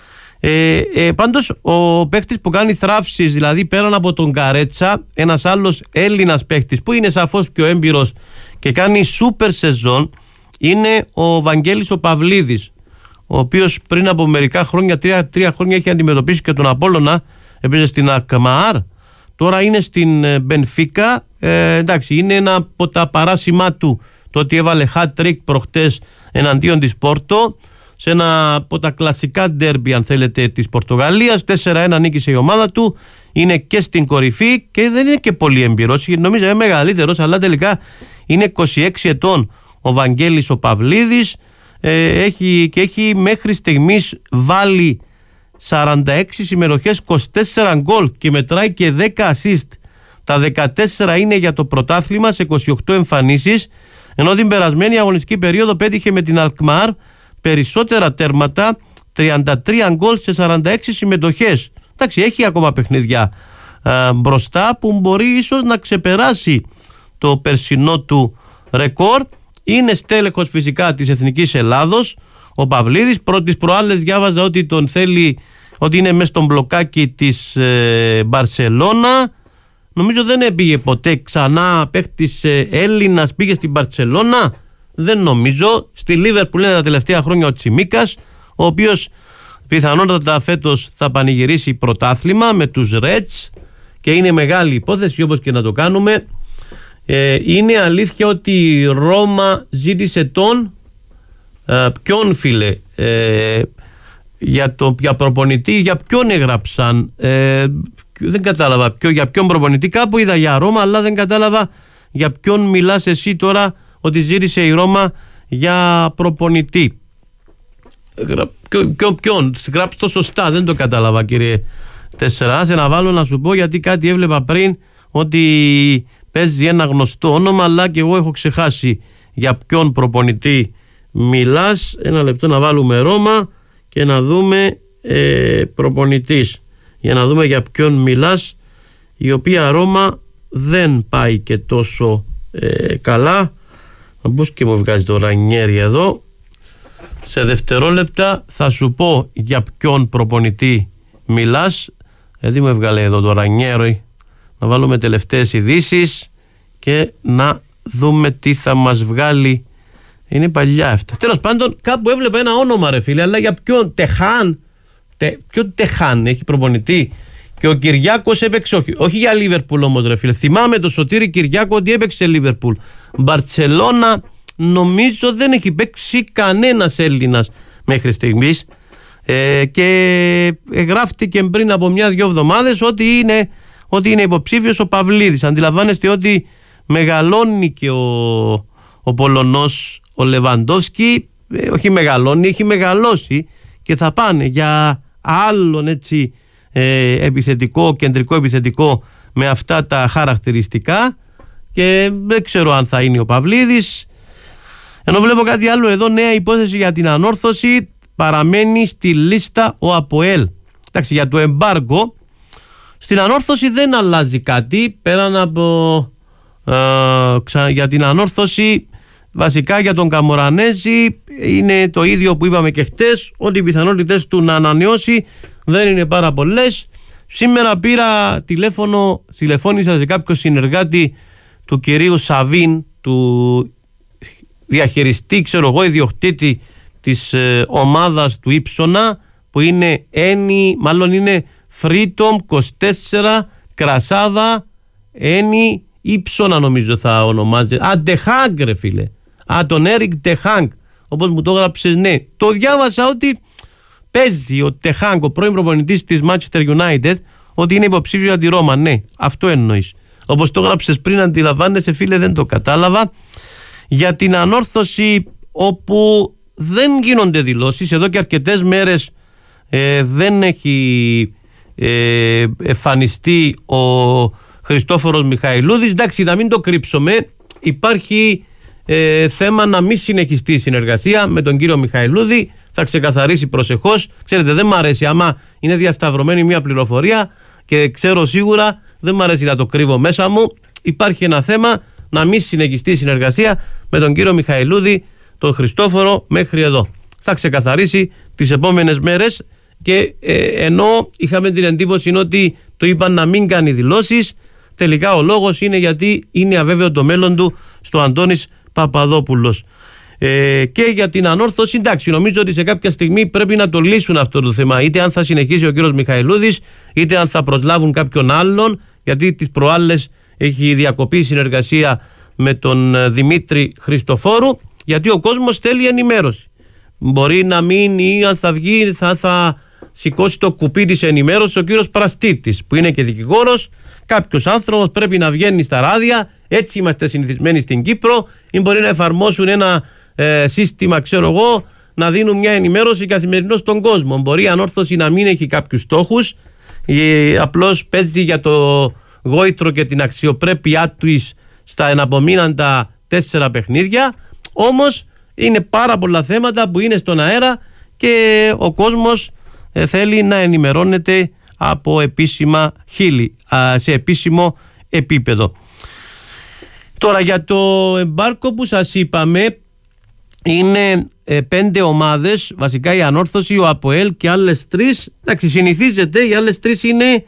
Πάντως ο παίχτης που κάνει θράψεις, δηλαδή πέραν από τον Καρέτσα, ένας άλλος Έλληνας παίχτης που είναι σαφώς πιο έμπειρος και κάνει σούπερ σεζόν, είναι ο Βαγγέλης ο Παυλίδης, ο οποίος πριν από μερικά χρόνια, 3 χρόνια, έχει αντιμετωπίσει και τον Απόλλωνα, έπαιζε στην Ακμαάρ, τώρα είναι στην Μπενφίκα. Εντάξει, είναι ένα από τα παράσημά του το ότι έβαλε hat-trick προχτές εναντίον της Πόρτο σε ένα από τα κλασικά ντέρμπι, αν θέλετε, της Πορτογαλίας. 4-1 νίκησε η ομάδα του, είναι και στην κορυφή και δεν είναι και πολύ εμπειρός, νομίζω είναι μεγαλύτερος, αλλά τελικά είναι 26 ετών ο Βαγγέλης ο Παυλίδης. Έχει μέχρι στιγμής βάλει 46 συμμετοχές, 24 γκολ και μετράει και 10 assist. Τα 14 είναι για το πρωτάθλημα σε 28 εμφανίσεις, ενώ την περασμένη αγωνιστική περίοδο πέτυχε με την Αλκμάρ περισσότερα τέρματα, 33 γκολ σε 46 συμμετοχές. Εντάξει, έχει ακόμα παιχνίδια μπροστά που μπορεί ίσως να ξεπεράσει το περσινό του ρεκόρ. Είναι στέλεχος φυσικά της Εθνικής Ελλάδος ο Παυλίδης. Πρώτης προάλλες διάβαζα ότι τον θέλει, ότι είναι μέσα στον μπλοκάκι της Μπαρσελώνα. Νομίζω δεν πήγε ποτέ ξανά παίχτης Έλληνας, πήγε στην Μπαρσελώνα. Δεν νομίζω. Στη Λίβερπουλ είναι τα τελευταία χρόνια ο Τσιμίκας, ο οποίος πιθανότατα φέτος θα πανηγυρίσει πρωτάθλημα με τους Ρετς και είναι μεγάλη υπόθεση, όπως και να το κάνουμε. Είναι αλήθεια ότι η Ρώμα ζήτησε τον ποιον, φίλε, για προπονητή, για ποιον έγραψαν, δεν κατάλαβα για ποιον προπονητή. Κάπου είδα για Ρώμα, αλλά δεν κατάλαβα για ποιον μιλάς εσύ τώρα ότι ζήτησε η Ρώμα για προπονητή. Ποιον, γράψτε το σωστά, δεν το κατάλαβα, κύριε Τέσσερα. Σε να βάλω να σου πω, γιατί κάτι έβλεπα πριν ότι παίζει ένα γνωστό όνομα, αλλά και εγώ έχω ξεχάσει για ποιον προπονητή μιλάς. Ένα λεπτό να βάλουμε Ρώμα και να δούμε προπονητής, για να δούμε για ποιον μιλάς, η οποία Ρώμα δεν πάει και τόσο καλά. Πώς και μου βγάζει το Ρανιέρι εδώ. Σε δευτερόλεπτα θα σου πω για ποιον προπονητή μιλάς. Γιατί μου έβγαλε εδώ το Ρανιέρι. Να βάλουμε τελευταίες ειδήσεις και να δούμε τι θα μας βγάλει. Είναι παλιά αυτά. Τέλος πάντων, κάπου έβλεπα ένα όνομα, ρε φίλε, αλλά για ποιον Τεχάν. Ποιον Τεχάν έχει προπονητή. Και ο Κυριάκος έπαιξε, όχι για Λίβερπουλ όμως, ρε φίλε. Θυμάμαι το Σωτήρη Κυριάκο ότι έπαιξε Λίβερπουλ. Μπαρτσελώνα νομίζω δεν έχει παίξει κανένας Έλληνας μέχρι στιγμής. Και γράφτηκε πριν από 1-2 εβδομάδες ότι είναι υποψήφιος ο Παυλίδης. Αντιλαμβάνεστε ότι μεγαλώνει και ο Πολωνός ο Λεβαντόφσκι, όχι μεγαλώνει, έχει μεγαλώσει και θα πάνε για άλλον έτσι επιθετικό, κεντρικό επιθετικό με αυτά τα χαρακτηριστικά και δεν ξέρω αν θα είναι ο Παυλίδης. Ενώ βλέπω κάτι άλλο εδώ, νέα υπόθεση για την ανόρθωση, παραμένει στη λίστα ο ΑΠΟΕΛ. Εντάξει, για το εμπάργκο στην ανόρθωση δεν αλλάζει κάτι πέραν από για την ανόρθωση. Βασικά για τον Καμορανέζη είναι το ίδιο που είπαμε και χτες, ότι οι πιθανότητες του να ανανεώσει δεν είναι πάρα πολλές. Σήμερα πήρα τηλεφώνησα σε κάποιο συνεργάτη του κυρίου Σαβίν, του διαχειριστή, ξέρω εγώ, ιδιοκτήτη της ομάδας του Ήψονα, που είναι είναι Freedom 24 Κρασάδα Ένι Ήψονα, νομίζω θα ονομάζεται. Ντεχάγκ, ρε φίλε. Τον Έρικ Ντεχάγκ, όπως μου το έγραψες. Ναι, το διάβασα ότι παίζει ο Ντεχάγκ, ο πρώην προπονητής της Manchester United, ότι είναι υποψήφιο για τη Ρώμα. Ναι, αυτό εννοείς. Όπως το έγραψες πριν, αντιλαμβάνεσαι, φίλε, δεν το κατάλαβα. Για την ανόρθωση, όπου δεν γίνονται δηλώσεις, εδώ και αρκετές μέρες δεν έχει εμφανιστεί ο Χριστόφορος Μιχαηλούδης. Εντάξει, να μην το κρύψουμε, υπάρχει θέμα να μην συνεχιστεί η συνεργασία με τον κύριο Μιχαηλούδη. Θα ξεκαθαρίσει προσεχώς. Ξέρετε, δεν μ' αρέσει άμα είναι διασταυρωμένη μια πληροφορία και ξέρω σίγουρα, δεν μ' αρέσει να το κρύβω μέσα μου. Υπάρχει ένα θέμα να μην συνεχιστεί η συνεργασία με τον κύριο Μιχαηλούδη, τον Χριστόφορο, μέχρι εδώ. Θα ξεκαθαρίσει τις επόμενες μέρες και ενώ είχαμε την εντύπωση ότι το είπαν να μην κάνει δηλώσεις, τελικά ο λόγος είναι γιατί είναι αβέβαιο το μέλλον του στο Αντώνης Παπαδόπουλος. Και για την ανόρθωση, εντάξει, νομίζω ότι σε κάποια στιγμή πρέπει να το λύσουν αυτό το θέμα, είτε αν θα συνεχίσει ο κύριος Μιχαηλούδης, είτε αν θα προσλάβουν κάποιον άλλον, γιατί τις προάλλες έχει διακοπεί η συνεργασία με τον Δημήτρη Χριστοφόρου, γιατί ο κόσμος θέλει ενημέρωση. Μπορεί να μην, ή αν θα βγει θα σηκώσει το κουπί της ενημέρωσης ο κύριος Πραστίτης, που είναι και δικηγόρος. Κάποιος άνθρωπος πρέπει να βγαίνει στα ράδια, έτσι είμαστε συνηθισμένοι στην Κύπρο, ή μπορεί να εφαρμόσουν ένα σύστημα, ξέρω εγώ, να δίνουν μια ενημέρωση καθημερινό στον κόσμο. Μπορεί η ανόρθωση να μην έχει κάποιους στόχους, απλώς παίζει για το γόητρο και την αξιοπρέπειά του στα εναπομείναντα 4 παιχνίδια. Όμως είναι πάρα πολλά θέματα που είναι στον αέρα και ο κόσμος θέλει να ενημερώνεται από επίσημα χείλη, σε επίσημο επίπεδο. Τώρα για το εμπάρκο που σας είπαμε, είναι 5 ομάδες, βασικά η Ανόρθωση, ο ΑΠΟΕΛ και άλλες 3. Εντάξει, συνηθίζεται, οι άλλες 3 είναι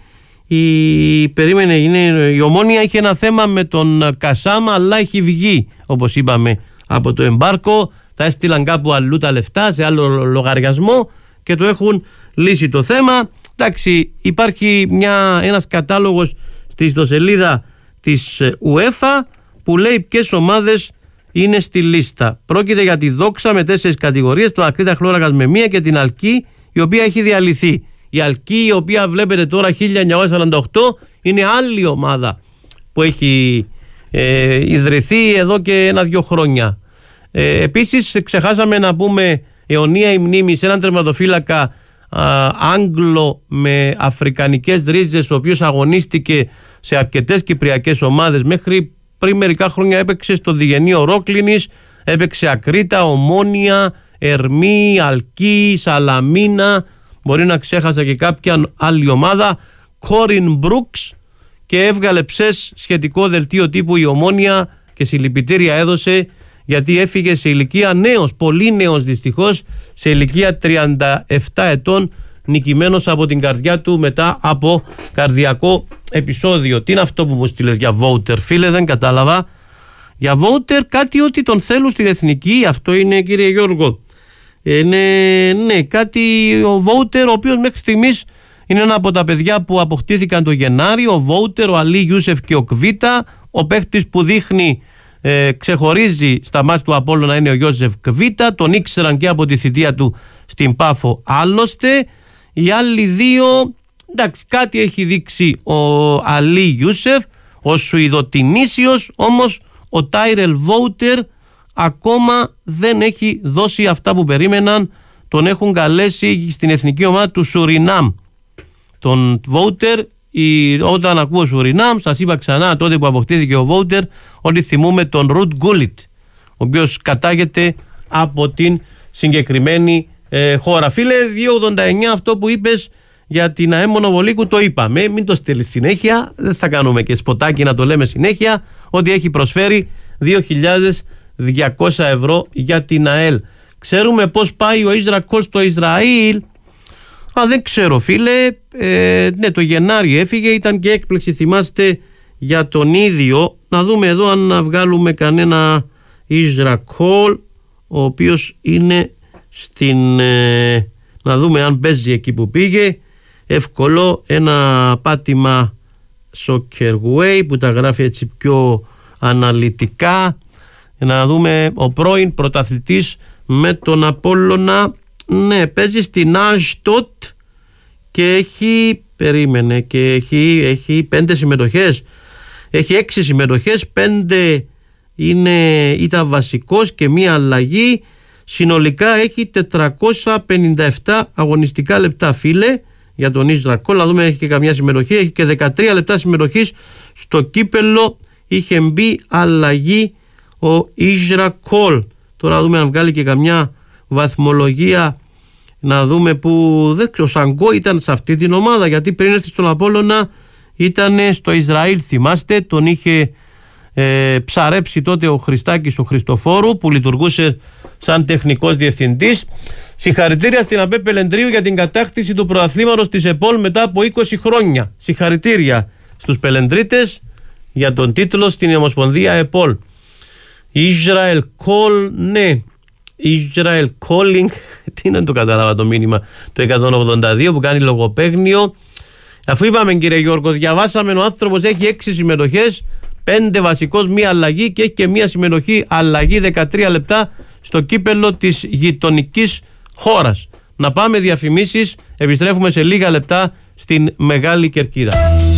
η Ομόνοια. Είχε ένα θέμα με τον Κασάμα, αλλά έχει βγει, όπως είπαμε, από το εμπάρκο. Τα έστειλαν κάπου αλλού τα λεφτά, σε άλλο λογαριασμό, και το έχουν λύσει το θέμα. Εντάξει, υπάρχει ένας κατάλογος στη ιστοσελίδα της UEFA που λέει ποιες ομάδες είναι στη λίστα. Πρόκειται για τη Δόξα με 4 κατηγορίες, τον Ακρίτα Χλώρακας με 1 και την Αλκή, η οποία έχει διαλυθεί. Η Αλκή, η οποία βλέπετε τώρα 1948, είναι άλλη ομάδα που έχει ιδρυθεί εδώ και 1-2 χρόνια. Επίσης ξεχάσαμε να πούμε αιωνία η μνήμη σε έναν τερματοφύλακα Άγγλο με αφρικανικές ρίζες, ο οποίος αγωνίστηκε σε αρκετές κυπριακές ομάδες. Μέχρι πριν μερικά χρόνια έπαιξε στο Διγενείο Ρόκλινης, έπαιξε Ακρίτα, Ομόνοια, Ερμή, Αλκή, Σαλαμίνα, μπορεί να ξέχασα και κάποια άλλη ομάδα, Κόριν Μπρούξ, και έβγαλε ψες σχετικό δελτίο τύπου η Ομόνοια και συλληπιτήρια έδωσε, γιατί έφυγε σε ηλικία νέος, πολύ νέος δυστυχώς, σε ηλικία 37 ετών, νικημένος από την καρδιά του μετά από καρδιακό επεισόδιο. Τι είναι αυτό που μου στείλες για Βόουτερ, φίλε? Δεν κατάλαβα. Για Βόουτερ κάτι ότι τον θέλουν στην εθνική, αυτό είναι, κύριε Γιώργο? Ναι, κάτι ο Βόουτερ, ο οποίος μέχρι στιγμής είναι ένα από τα παιδιά που αποκτήθηκαν το Γενάρη. Ο Βόουτερ, ο Αλή Ιούσεφ και ο Κβίτα. Ο παίχτης που δείχνει, ξεχωρίζει στα μάτς του Απόλλωνα, είναι ο Ιώσεφ Κβίτα. Τον ήξεραν και από τη θητεία του στην Πάφο άλλωστε. Οι άλλοι δύο, εντάξει, κάτι έχει δείξει ο Αλή Ιούσεφ, ο Σουηδοτινήσιος, όμως ο Τάιρελ Βόουτερ ακόμα δεν έχει δώσει αυτά που περίμεναν. Τον έχουν καλέσει στην εθνική ομάδα του Σουρινάμ. Τον Βόουτερ, όταν ακούω Σουρινάμ, σας είπα ξανά τότε που αποκτήθηκε ο Βόουτερ, ότι θυμούμε τον Ρουτ Γκούλιτ, ο οποίος κατάγεται από την συγκεκριμένη χώρα. Φίλε, 2.89 αυτό που είπες για την ΑΕ Μονοβολίκου το είπαμε. Μην το στείλεις συνέχεια, δεν θα κάνουμε και σποτάκι να το λέμε συνέχεια, ότι έχει προσφέρει 2.200 ευρώ για την ΑΕΛ. Ξέρουμε πώς πάει ο Ισρακόλ στο Ισραήλ? Δεν ξέρω, φίλε. Ναι, το Γενάρη έφυγε, ήταν και έκπληξη, θυμάστε, για τον ίδιο. Να δούμε εδώ αν να βγάλουμε κανένα Ισρακόλ, ο οποίος είναι να δούμε αν παίζει εκεί που πήγε. Εύκολο, ένα πάτημα Soccerway που τα γράφει έτσι πιο αναλυτικά. Να δούμε, ο πρώην πρωταθλητής με τον Απόλλωνα, ναι, παίζει στην Άζτοτ και έχει 5 συμμετοχές. Έχει 6 συμμετοχές, 5 ήταν βασικός και μία αλλαγή. Συνολικά έχει 457 αγωνιστικά λεπτά, φίλε, για τον Ισρακόλ. Να δούμε, έχει και καμιά συμμετοχή, έχει και 13 λεπτά συμμετοχής στο κύπελο. Είχε μπει αλλαγή ο Ισρακόλ. Τώρα δούμε αν βγάλει και καμιά βαθμολογία, να δούμε που δεν ξέρω. Ο Σαγκό ήταν σε αυτή την ομάδα, γιατί πριν έρθει στον Απόλλωνα ήταν στο Ισραήλ, θυμάστε, τον είχε ψαρέψει τότε ο Χριστάκης ο Χριστοφόρου, που λειτουργούσε σαν τεχνικός διευθυντής. Συγχαρητήρια στην ΑΠΕ Πελεντρίου για την κατάκτηση του πρωταθλήματος της ΕΠΟΛ μετά από 20 χρόνια. Συγχαρητήρια στους Πελεντρίτες για τον τίτλο στην Ομοσπονδία ΕΠΟΛ. Israel Call, ναι, Israel Calling, τι να το καταλάβα το μήνυμα, το 182 που κάνει λογοπαίγνιο. Αφού είπαμε, κύριε Γιώργο, διαβάσαμε, ο άνθρωπος έχει 6 συμμετοχές, 5 βασικός, μία αλλαγή και έχει και μία συμμετοχή αλλαγή 13 λεπτά στο κύπελλο της γειτονικής χώρας. Να πάμε διαφημίσεις, επιστρέφουμε σε λίγα λεπτά στην Μεγάλη Κερκίδα.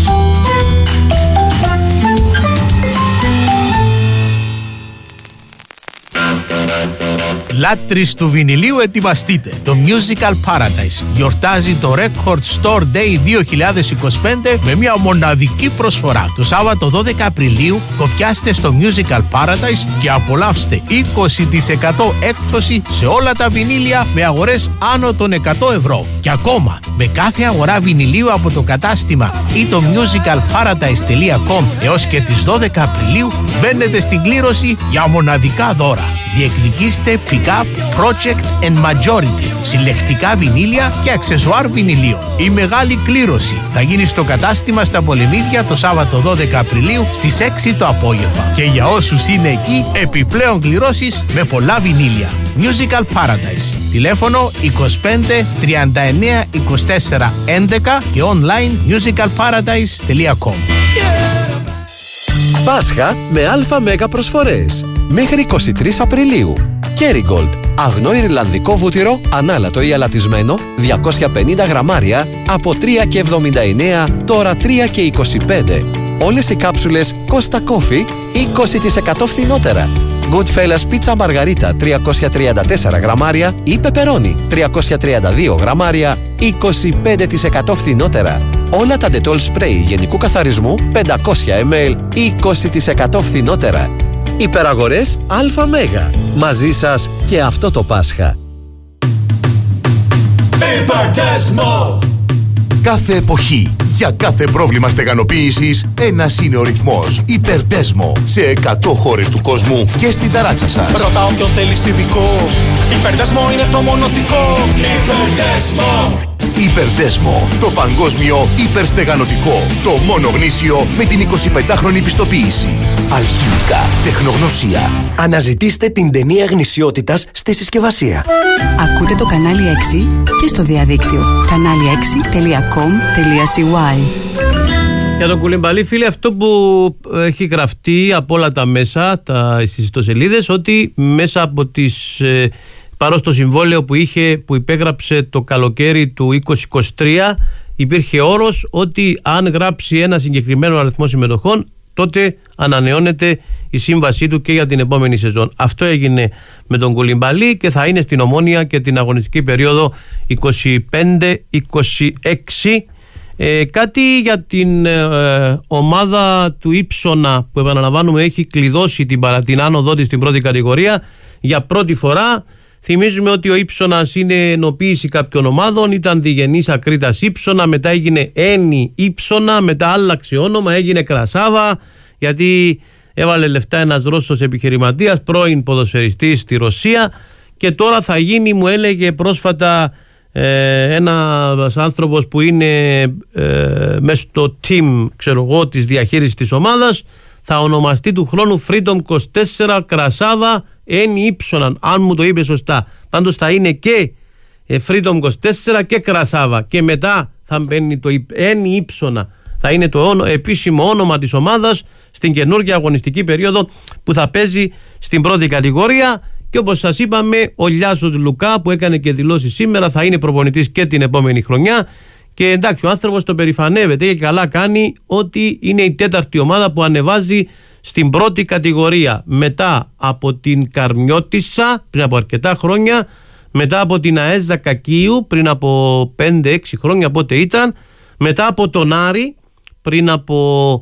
Λάτρεις του βινιλίου, ετοιμαστείτε. Το Musical Paradise γιορτάζει το Record Store Day 2025 με μια μοναδική προσφορά. Το Σάββατο 12 Απριλίου κοπιάστε στο Musical Paradise και απολαύστε 20% έκπτωση σε όλα τα βινίλια με αγορές άνω των 100 ευρώ. Και ακόμα, με κάθε αγορά βινιλίου από το κατάστημα ή το musicalparadise.com έως και τις 12 Απριλίου μπαίνετε στην κλήρωση για μοναδικά δώρα. Διεκδικήστε pick-up, project and majority, συλλεκτικά βινίλια και αξεσουάρ βινιλίων. Η μεγάλη κλήρωση θα γίνει στο κατάστημα στα Πολεμίδια το Σάββατο 12 Απριλίου στις 6 το απόγευμα. Και για όσους είναι εκεί, επιπλέον κληρώσεις με πολλά βινίλια. Musical Paradise. Τηλέφωνο 25 39 24 11 και online musicalparadise.com. Πάσχα με αλφα μέγα προσφορές. Μέχρι 23 Απριλίου. Kerrygold, αγνό ιρλανδικό βούτυρο, ανάλατο ή αλατισμένο, 250 γραμμάρια, από 3,79 τώρα 3,25. Όλες οι κάψουλες Costa Coffee 20% φθηνότερα. Goodfellas πίτσα μαργαρίτα 334 γραμμάρια ή πεπερόνι 332 γραμμάρια 25% φθηνότερα. Όλα τα Dettol Spray γενικού καθαρισμού 500 ml 20% φθηνότερα. Υπεραγορές ΑΜ. Μαζί σας και αυτό το Πάσχα. Υπερτέσμο! Κάθε εποχή, για κάθε πρόβλημα στεγανοποίησης, ένας είναι ο ρυθμός. Υπερτέσμο, σε 100 χώρες του κόσμου και στην ταράτσα σας. Ρωτά όποιον θέλεις ειδικό, Υπερτέσμο είναι το μονοτικό. Υπερτέσμο! Υπερτέσμο, το παγκόσμιο υπερστεγανωτικό. Το μόνο γνήσιο με την 25χρονη πιστοποίηση. Αλχημικά, τεχνογνωσία. Αναζητήστε την ταινία γνησιότητας στη συσκευασία. Ακούτε το κανάλι 6 και στο διαδίκτυο. κανάλι6.com.cy. Για τον Κουλιμπαλί, φίλε, αυτό που έχει γραφτεί από όλα τα μέσα, στις ιστοσελίδες, ότι μέσα από τις... παρό στο συμβόλαιο που υπέγραψε το καλοκαίρι του 2023, υπήρχε όρος ότι αν γράψει ένα συγκεκριμένο αριθμό συμμετοχών, τότε ανανεώνεται η σύμβασή του και για την επόμενη σεζόν. Αυτό έγινε με τον Κουλιμπαλί και θα είναι στην Ομόνοια και την αγωνιστική περίοδο 25-26. Κάτι για την ομάδα του Ήψονα, που επαναλαμβάνουμε έχει κλειδώσει την άνοδό της στην πρώτη κατηγορία για πρώτη φορά. Θυμίζουμε ότι ο Ήψονας είναι ενοποίηση κάποιων ομάδων, ήταν Διγενής Ακρίτας Ήψονα, μετά έγινε Ένι Ήψονα, μετά άλλαξε όνομα, έγινε Κρασάβα, γιατί έβαλε λεφτά ένας Ρώσος επιχειρηματίας, πρώην ποδοσφαιριστής στη Ρωσία, και τώρα θα γίνει, μου έλεγε πρόσφατα ένας άνθρωπος που είναι μέσα στο team, ξέρω εγώ, της διαχείρισης της ομάδας, θα ονομαστεί του χρόνου Freedom 24 Κρασάβα Ένι Ήψοναν, αν μου το είπε σωστά. Πάντως θα είναι και Freedom 24 και Κρασάβα, και μετά θα μπαίνει το Ένι Ήψονα. Θα είναι το επίσημο όνομα της ομάδας στην καινούργια αγωνιστική περίοδο που θα παίζει στην πρώτη κατηγορία. Και όπως σας είπαμε, ο Λιάσος Λουκά, που έκανε και δηλώσει σήμερα, θα είναι προπονητής και την επόμενη χρονιά. Και εντάξει, ο άνθρωπος το περηφανεύεται και καλά κάνει, ότι είναι η τέταρτη ομάδα που ανεβάζει στην πρώτη κατηγορία, μετά από την Καρμιώτισσα πριν από αρκετά χρόνια, μετά από την ΑΕΣ Κακίου πριν από 5-6 χρόνια πότε ήταν, μετά από τον Άρη πριν από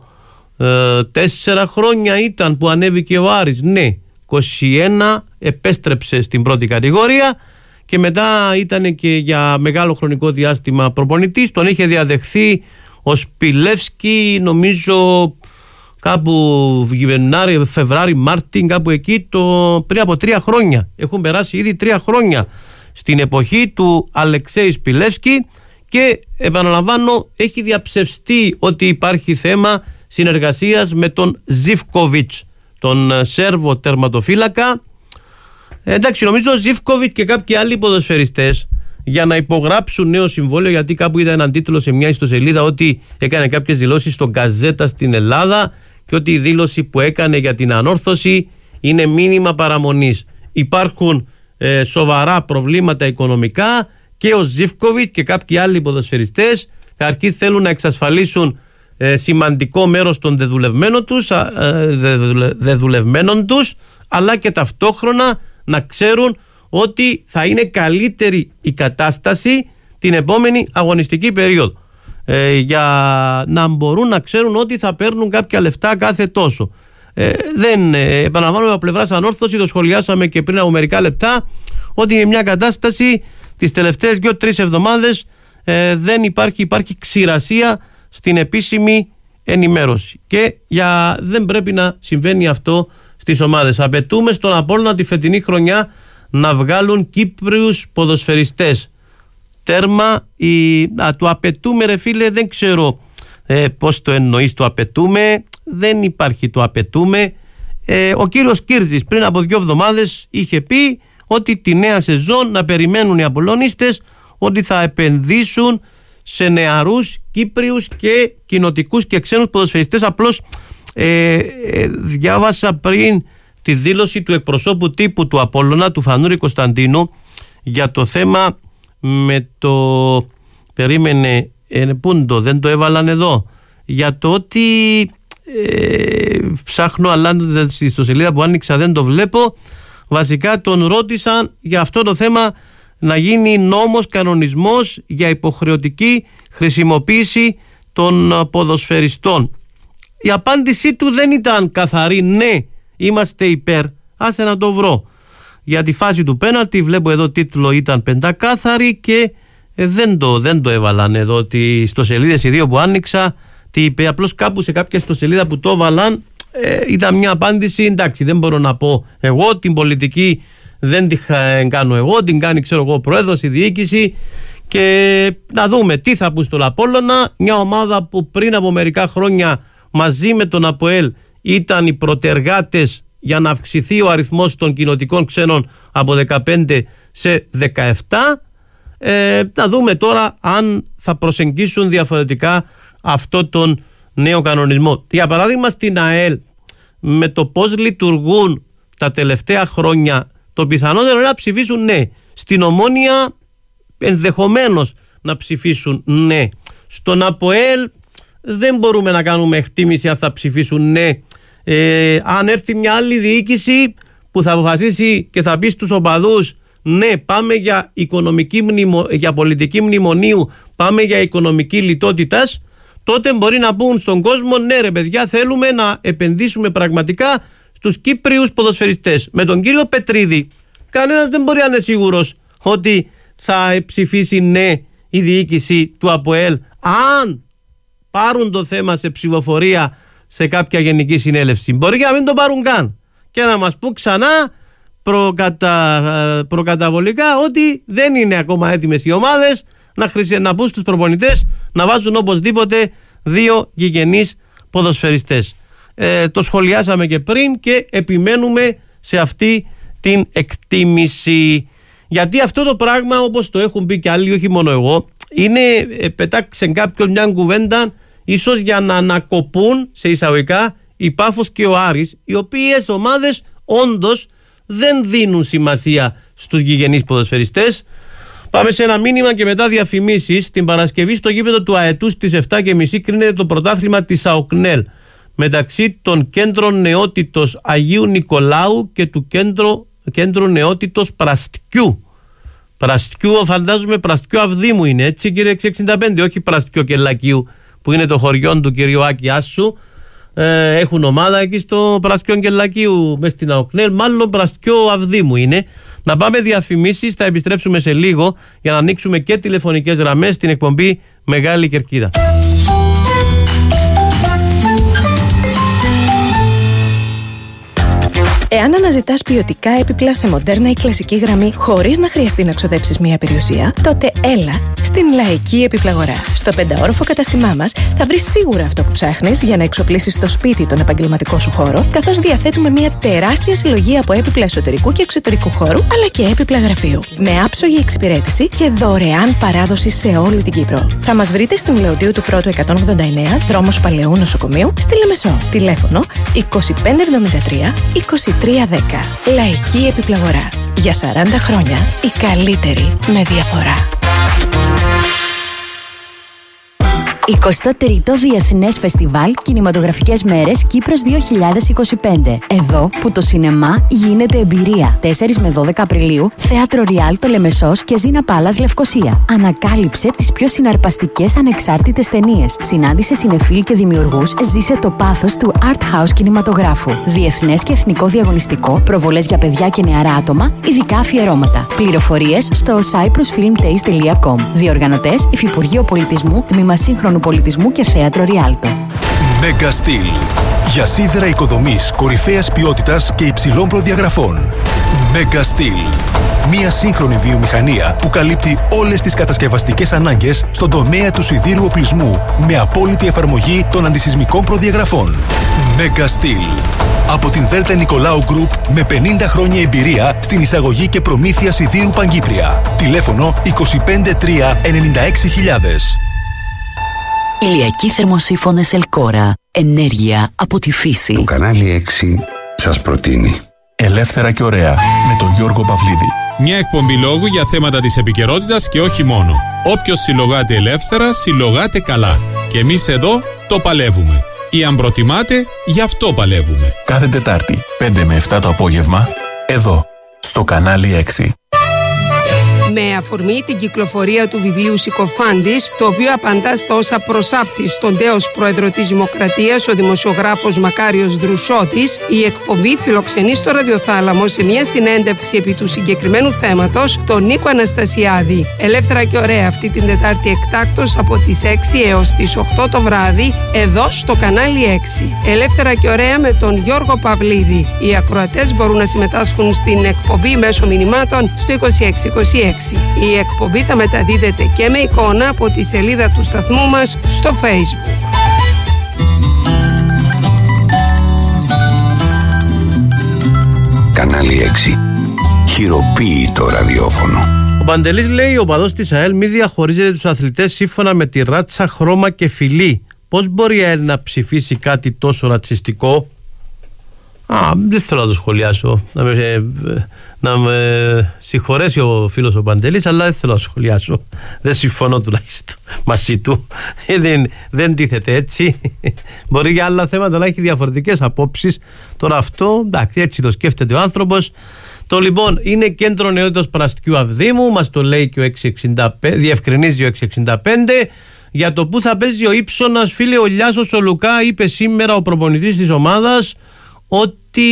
4 χρόνια ήταν που ανέβηκε ο Άρης, ναι, 21 επέστρεψε στην πρώτη κατηγορία, και μετά ήταν και για μεγάλο χρονικό διάστημα προπονητής. Τον είχε διαδεχθεί ο Σπιλεύσκι, νομίζω κάπου Φεβράρι, Μάρτιν, κάπου εκεί, πριν από 3 χρόνια. Έχουν περάσει ήδη 3 χρόνια στην εποχή του Αλεξέη Σπιλεύσκι, και επαναλαμβάνω, έχει διαψευστεί ότι υπάρχει θέμα συνεργασίας με τον Ζιβκοβιτς, τον Σέρβο τερματοφύλακα. Εντάξει, νομίζω ο Ζιβκοβιτς και κάποιοι άλλοι ποδοσφαιριστές, για να υπογράψουν νέο συμβόλαιο, γιατί κάπου είδα έναν τίτλο σε μια ιστοσελίδα ότι έκανε κάποιες δηλώσεις στον Γκαζέτα στην Ελλάδα, και και ότι η δήλωση που έκανε για την ανόρθωση είναι μήνυμα παραμονής. Υπάρχουν σοβαρά προβλήματα οικονομικά και ο Ζίβκοβιτς και κάποιοι άλλοι ποδοσφαιριστές αρχή θέλουν να εξασφαλίσουν σημαντικό μέρος των δεδουλευμένων τους, αλλά και ταυτόχρονα να ξέρουν ότι θα είναι καλύτερη η κατάσταση την επόμενη αγωνιστική περίοδο, για να μπορούν να ξέρουν ότι θα παίρνουν κάποια λεφτά κάθε τόσο. Δεν επαναλαμβάνουμε από πλευράς ανόρθωση, το σχολιάσαμε και πριν από μερικά λεπτά, ότι είναι μια κατάσταση τις τελευταίες 2-3 εβδομάδες δεν υπάρχει ξηρασία στην επίσημη ενημέρωση και δεν πρέπει να συμβαίνει αυτό στις ομάδες. Απαιτούμε στον Απόλλωνα τη φετινή χρονιά να βγάλουν Κύπριους ποδοσφαιριστές. Τέρμα, το απαιτούμε ρε φίλε, δεν ξέρω πώς το εννοείς το απαιτούμε, δεν υπάρχει το απαιτούμε. Ο κύριος Κύρτζης πριν από 2 εβδομάδες είχε πει ότι τη νέα σεζόν να περιμένουν οι Απολλωνίστες ότι θα επενδύσουν σε νεαρούς Κύπριους και κοινοτικούς και ξένους ποδοσφαιριστές. Απλώς διάβασα πριν τη δήλωση του εκπροσώπου τύπου του Απόλλωνα, του Φανούρη Κωνσταντίνου, για το θέμα με το... Περίμενε, πούντο, δεν το έβαλαν εδώ, για το ότι ψάχνω αλλά στη ιστοσελίδα που άνοιξα δεν το βλέπω. Βασικά τον ρώτησαν για αυτό το θέμα, να γίνει νόμος, κανονισμός για υποχρεωτική χρησιμοποίηση των ποδοσφαιριστών. Η απάντησή του δεν ήταν καθαρή, ναι, είμαστε υπέρ, άσε να το βρω. Για τη φάση του πέναλτι βλέπω εδώ τίτλο ήταν πεντακάθαρη και δεν το έβαλαν εδώ ότι ιστοσελίδες οι δύο που άνοιξα, τι είπε, απλώς κάπου σε κάποια ιστοσελίδα που το έβαλαν ήταν μια απάντηση, εντάξει, δεν μπορώ να πω εγώ, την πολιτική δεν την κάνω εγώ, την κάνει ξέρω εγώ πρόεδρος, η διοίκηση, και να δούμε τι θα πούν στον Απόλλωνα, μια ομάδα που πριν από μερικά χρόνια μαζί με τον ΑΠΟΕΛ ήταν οι πρωτεργάτες για να αυξηθεί ο αριθμός των κοινοτικών ξένων από 15 σε 17. Να δούμε τώρα αν θα προσεγγίσουν διαφορετικά αυτό τον νέο κανονισμό. Για παράδειγμα στην ΑΕΛ, με το πώς λειτουργούν τα τελευταία χρόνια, το πιθανότερο είναι να ψηφίσουν ναι. Στην Ομόνια ενδεχομένως να ψηφίσουν ναι. Στον ΑΠΟΕΛ δεν μπορούμε να κάνουμε εκτίμηση αν θα ψηφίσουν ναι. Αν έρθει μια άλλη διοίκηση που θα αποφασίσει και θα πει στους οπαδούς ναι, πάμε για, για πολιτική μνημονίου, πάμε για οικονομική λιτότητας, τότε μπορεί να πούν στον κόσμο ναι ρε παιδιά, θέλουμε να επενδύσουμε πραγματικά στους Κύπριους ποδοσφαιριστές. Με τον κύριο Πετρίδη κανένας δεν μπορεί να είναι σίγουρος ότι θα ψηφίσει ναι η διοίκηση του ΑΠΟΕΛ αν πάρουν το θέμα σε ψηφοφορία σε κάποια γενική συνέλευση. Μπορεί και να μην το πάρουν καν και να μας πούν ξανά προκαταβολικά ότι δεν είναι ακόμα έτοιμες οι ομάδες να πούν στους προπονητές να βάζουν οπωσδήποτε 2 γηγενείς ποδοσφαιριστές. Το σχολιάσαμε και πριν και επιμένουμε σε αυτή την εκτίμηση, γιατί αυτό το πράγμα, όπως το έχουν πει και άλλοι, όχι μόνο εγώ, είναι πετάξει κάποιον μια κουβέντα ίσως για να ανακοπούν σε εισαγωγικά η Πάφος και ο Άρης, οι οποίες ομάδες όντως δεν δίνουν σημασία στους γηγενείς ποδοσφαιριστές. Πάμε σε ένα μήνυμα και μετά διαφημίσεις. Την Παρασκευή στο γήπεδο του Αετού στις 7.30 κρίνεται το πρωτάθλημα της ΑΟΚΝΕΛ μεταξύ των κέντρων νεότητος Αγίου Νικολάου και του κέντρου νεότητος Πραστικιού. Πραστικιού, φαντάζομαι Πραστικιού Αυδήμου είναι, έτσι κύριε 665, όχι Πραστικιού Κελλακίου που είναι το χωριό του κυρίου Άκη Άσου. Έχουν ομάδα εκεί στο Πραστικιό Κελλακίου μες στην ΑΟΚΝΕΛ, μάλλον Πραστικιό Αυδήμου είναι. Να πάμε διαφημίσεις, θα επιστρέψουμε σε λίγο για να ανοίξουμε και τηλεφωνικές γραμμές στην εκπομπή Μεγάλη Κερκίδα. Εάν αναζητάς ποιοτικά έπιπλα σε μοντέρνα ή κλασική γραμμή χωρίς να χρειαστεί να ξοδέψεις μία περιουσία, τότε έλα στην Λαϊκή Επιπλαγορά. Στο 5όροφο καταστημά μας θα βρεις σίγουρα αυτό που ψάχνεις για να εξοπλίσεις το σπίτι τον επαγγελματικό σου χώρο, καθώς διαθέτουμε μία τεράστια συλλογή από έπιπλα εσωτερικού και εξωτερικού χώρου, αλλά και έπιπλα γραφείου. Με άψογη εξυπηρέτηση και δωρεάν παράδοση σε όλη την Κύπρο. Θα μας βρείτε στην Λεωδίου του Πρώτου 189, δρόμος Παλαιού Νοσοκομείου, στη Λεμεσό. Τηλέφωνο 2573 2310. Λαϊκή Επιπλαγορά. Για 40 χρόνια η καλύτερη με διαφορά. 23ο Διασυνές Φεστιβάλ Κινηματογραφικές Μέρες Κύπρος 2025. Εδώ που το σινεμά γίνεται εμπειρία. 4 με 12 Απριλίου, Θέατρο Ριάλτο Λεμεσός και Ζήνα Πάλας Λευκοσία. Ανακάλυψε τις πιο συναρπαστικές ανεξάρτητες ταινίες. Συνάντησε συνεφίλ και δημιουργούς, ζήσε το πάθος του Art House κινηματογράφου. Διεθνές και εθνικό διαγωνιστικό, προβολές για παιδιά και νεαρά άτομα, ειδικά αφιερώματα. Πληροφορίες στο cyprusfilmtaste.com. Διοργανωτές, Υφυπουργείο Πολιτισμού, Τμήμα Σύγχρονου Πολιτισμού και Θέατρο Ριάλτο. Mega Steel. Για σίδερα οικοδομής κορυφαίας ποιότητας και υψηλών προδιαγραφών. Mega Steel. Μία σύγχρονη βιομηχανία που καλύπτει όλες τις κατασκευαστικές ανάγκες στον τομέα του σιδήρου οπλισμού με απόλυτη εφαρμογή των αντισυσμικών προδιαγραφών. Mega Steel. Από την Δέλτα Νικολάου Group με 50 χρόνια εμπειρία στην εισαγωγή και προμήθεια σιδήρου Παγκύπρια. Τηλέφωνο 253 96.000. Ηλιακοί θερμοσύφωνες Ελκόρα. Ενέργεια από τη φύση. Το κανάλι 6 σας προτείνει Ελεύθερα και ωραία με τον Γιώργο Παυλίδη. Μια εκπομπή λόγου για θέματα της επικαιρότητας και όχι μόνο. Όποιος συλλογάται ελεύθερα, συλλογάται καλά. Και εμείς εδώ το παλεύουμε. Ή αν προτιμάτε, γι' αυτό παλεύουμε. Κάθε Τετάρτη, 5 με 7 το απόγευμα, εδώ, στο κανάλι 6. Με αφορμή την κυκλοφορία του βιβλίου Συκοφάντης, το οποίο απαντά στα όσα προσάπτει στον τέος πρόεδρο της Δημοκρατίας, ο δημοσιογράφος Μακάριος Δρουσότης, η εκπομπή φιλοξενεί στο ραδιοθάλαμο σε μια συνέντευξη επί του συγκεκριμένου θέματος τον Νίκο Αναστασιάδη. Ελεύθερα και ωραία αυτή την Τετάρτη εκτάκτως από τις 6 έως τις 8 το βράδυ, εδώ στο κανάλι 6. Ελεύθερα και ωραία με τον Γιώργο Παυλίδη. Οι ακροατές μπορούν να συμμετάσχουν στην εκπομπή μέσω μηνυμάτων στο 2626. Η εκπομπή θα μεταδίδεται και με εικόνα από τη σελίδα του σταθμού μας στο Facebook. Κανάλι 6. Χειροποίητο ραδιόφωνο. Ο Παντελής λέει: ο παδός της ΑΕΛ μη διαχωρίζεται τους αθλητές σύμφωνα με τη ράτσα, χρώμα και φυλή. Πώς μπορεί η ΑΕΛ να ψηφίσει κάτι τόσο ρατσιστικό? Δεν θέλω να το σχολιάσω. Να με συγχωρέσει ο φίλος ο Παντελής, αλλά δεν θέλω να σχολιάσω. Δεν συμφωνώ τουλάχιστον μαζί του. Δεν τίθεται έτσι. Μπορεί για άλλα θέματα να έχει διαφορετικές απόψεις. Τώρα αυτό, εντάξει, έτσι το σκέφτεται ο άνθρωπος. Το λοιπόν είναι κέντρο νεότητας Παραστικιού Αυδήμου, μας το λέει και ο 665, διευκρινίζει ο 665. Για το που θα παίζει ο Ήψωνας, φίλε, ο Λιάσος ο Λουκά είπε σήμερα, ο προπονητής της ομάδας, ότι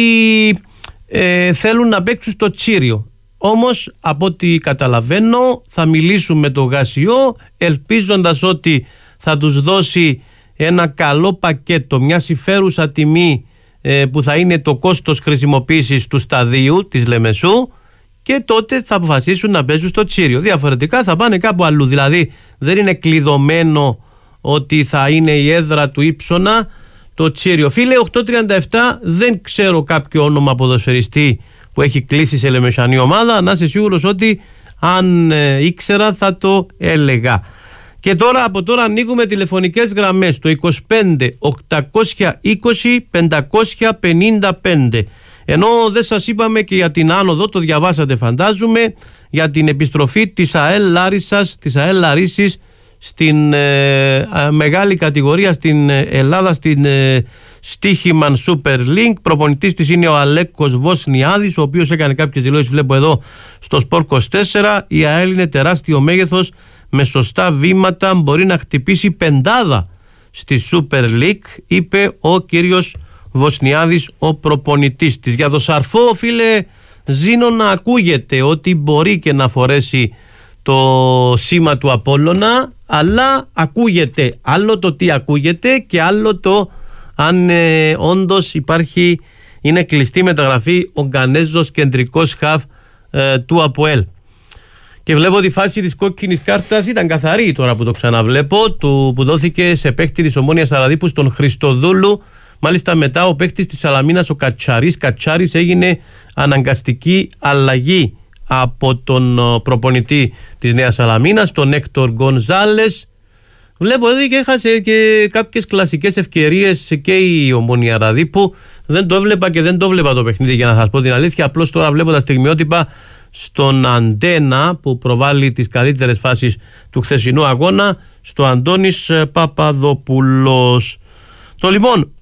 θέλουν να παίξουν στο Τσίριο. Όμως από ό,τι καταλαβαίνω θα μιλήσουν με το Γασιό, ελπίζοντας ότι θα τους δώσει ένα καλό πακέτο, μια συμφέρουσα τιμή που θα είναι το κόστος χρησιμοποίησης του σταδίου της Λεμεσού, και τότε θα αποφασίσουν να παίζουν στο Τσίριο. Διαφορετικά θα πάνε κάπου αλλού. Δηλαδή δεν είναι κλειδωμένο ότι θα είναι η έδρα του Ήψωνα το Τσίριο. Φίλε, 837, δεν ξέρω κάποιο όνομα ποδοσφαιριστή που έχει κλείσει σε λεμεσανή ομάδα. Να είσαι σίγουρος ότι αν ήξερα θα το έλεγα. Και τώρα, από τώρα ανοίγουμε τηλεφωνικές γραμμές, το 25 820 555. Ενώ δεν σας είπαμε και για την άνοδο, το διαβάσατε φαντάζομαι, για την επιστροφή της ΑΕΛ Λάρισσας, της ΑΕΛ Λαρίσσης στην μεγάλη κατηγορία στην Ελλάδα, στην Στίχημαν Super League. Προπονητής της είναι ο Αλέκος Βοσνιάδης, ο οποίος έκανε κάποιες δηλώσεις, βλέπω εδώ στο Sport 24. Η ΑΕΛ είναι τεράστιο μέγεθος, με σωστά βήματα μπορεί να χτυπήσει πεντάδα στη Super League, είπε ο κύριος Βοσνιάδης, ο προπονητής της. Για το Σαρφό, φίλε Ζήνο, να ακούγεται ότι μπορεί και να φορέσει το σήμα του Απόλλωνα, αλλά ακούγεται άλλο το τι ακούγεται και άλλο το αν όντως υπάρχει είναι κλειστή μεταγραφή ο Γκανέζος κεντρικός χαφ του ΑΠΟΕΛ. Και βλέπω ότι η φάση της κόκκινης κάρτας ήταν καθαρή τώρα που το ξαναβλέπω, που δόθηκε σε παίκτη της Ομόνοιας Σαραδίπου στον Χριστοδούλου. Μάλιστα μετά ο παίκτης της Σαλαμίνας, ο Κατσάρης έγινε αναγκαστική αλλαγή από τον προπονητή της Νέας Σαλαμίνας, τον Έκτορ Γκονζάλες. Βλέπω ότι και έχασε και κάποιες κλασικές ευκαιρίες και η Ομόνια Ραδίπου. Δεν το έβλεπα και δεν το βλέπα το παιχνίδι, για να σας πω την αλήθεια. Απλώς τώρα βλέπω τα στιγμιότυπα στον Αντένα που προβάλλει τις καλύτερες φάσεις του χθεσινού αγώνα, στο Αντώνης Παπαδοπούλος. Το λοιπόν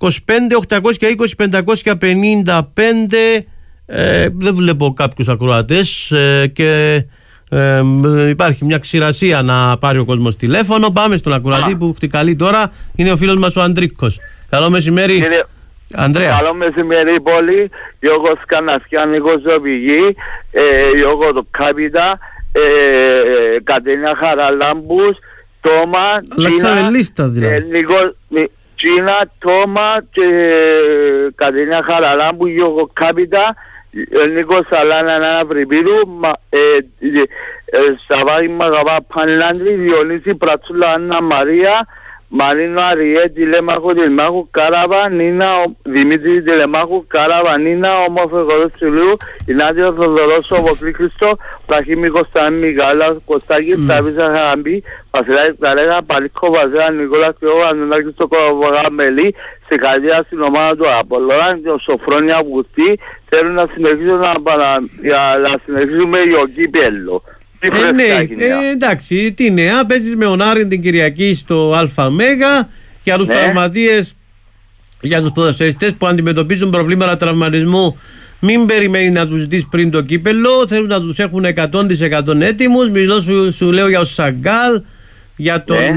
25-820-555, δεν βλέπω κάποιους ακροατές και υπάρχει μια ξηρασία να πάρει ο κόσμος τηλέφωνο. Πάμε στον ακροατή που χτυκαλεί τώρα, είναι ο φίλος μας ο Αντρίκος. Καλό μεσημέρι. Andrea. Καλό μεσημέρι πολύ. Εγώ Σκανασκιάνικος Ζωπηγή, εγώ το Κάπιτα, Κατενιά Χαραλάμπους, Τόμα, Τσίνα, Τόμα και Κατενιά Χαραλάμπου, εγώ Κάπιτα, Νίκος Σαλάνα Αναπρεπίδου, Σαββάρη Μαγαβά Πανλάντρη, Διονύση Πρατσούλα Άννα Μαρία, Μαρίνο Αριέ, Τηλέμαχου Τηλεμάχου Κάραβα, Νίνα, Δημήτρη Τηλεμάχου Κάραβα, Νίνα, Ομοφεγορός Τσιλίου, Ινάτιο Θοδωρός, Σοβοκλή Χριστό, Πραχήμι Κωνσταντ Μιγάλα, Κωστάκη, Στάβισα Χαραμπή, Βασιλάκη Καρέγα, Παλίκο Βαζέλα, Νικόλας Κρυό, Αντωνάκης στο Κοβαγαμέλη, σε καρδιά στην ομάδα του Απολωράν και ο Σοφρόνια Αυγουστή, θέλουν να συνεχίσουμε για κύπελλο. Εντάξει, τι νέα, παίζεις με ο Άριν την Κυριακή στο ΑΜ για τους τραυματίες, για τους ποδοσφαιριστές που αντιμετωπίζουν προβλήματα τραυματισμού. Μην περιμένει να τους δεις πριν το κύπελλο, θέλουν να τους έχουν 100% έτοιμους. Μιλώ σου λέω για ο Σαγκάλ, για τον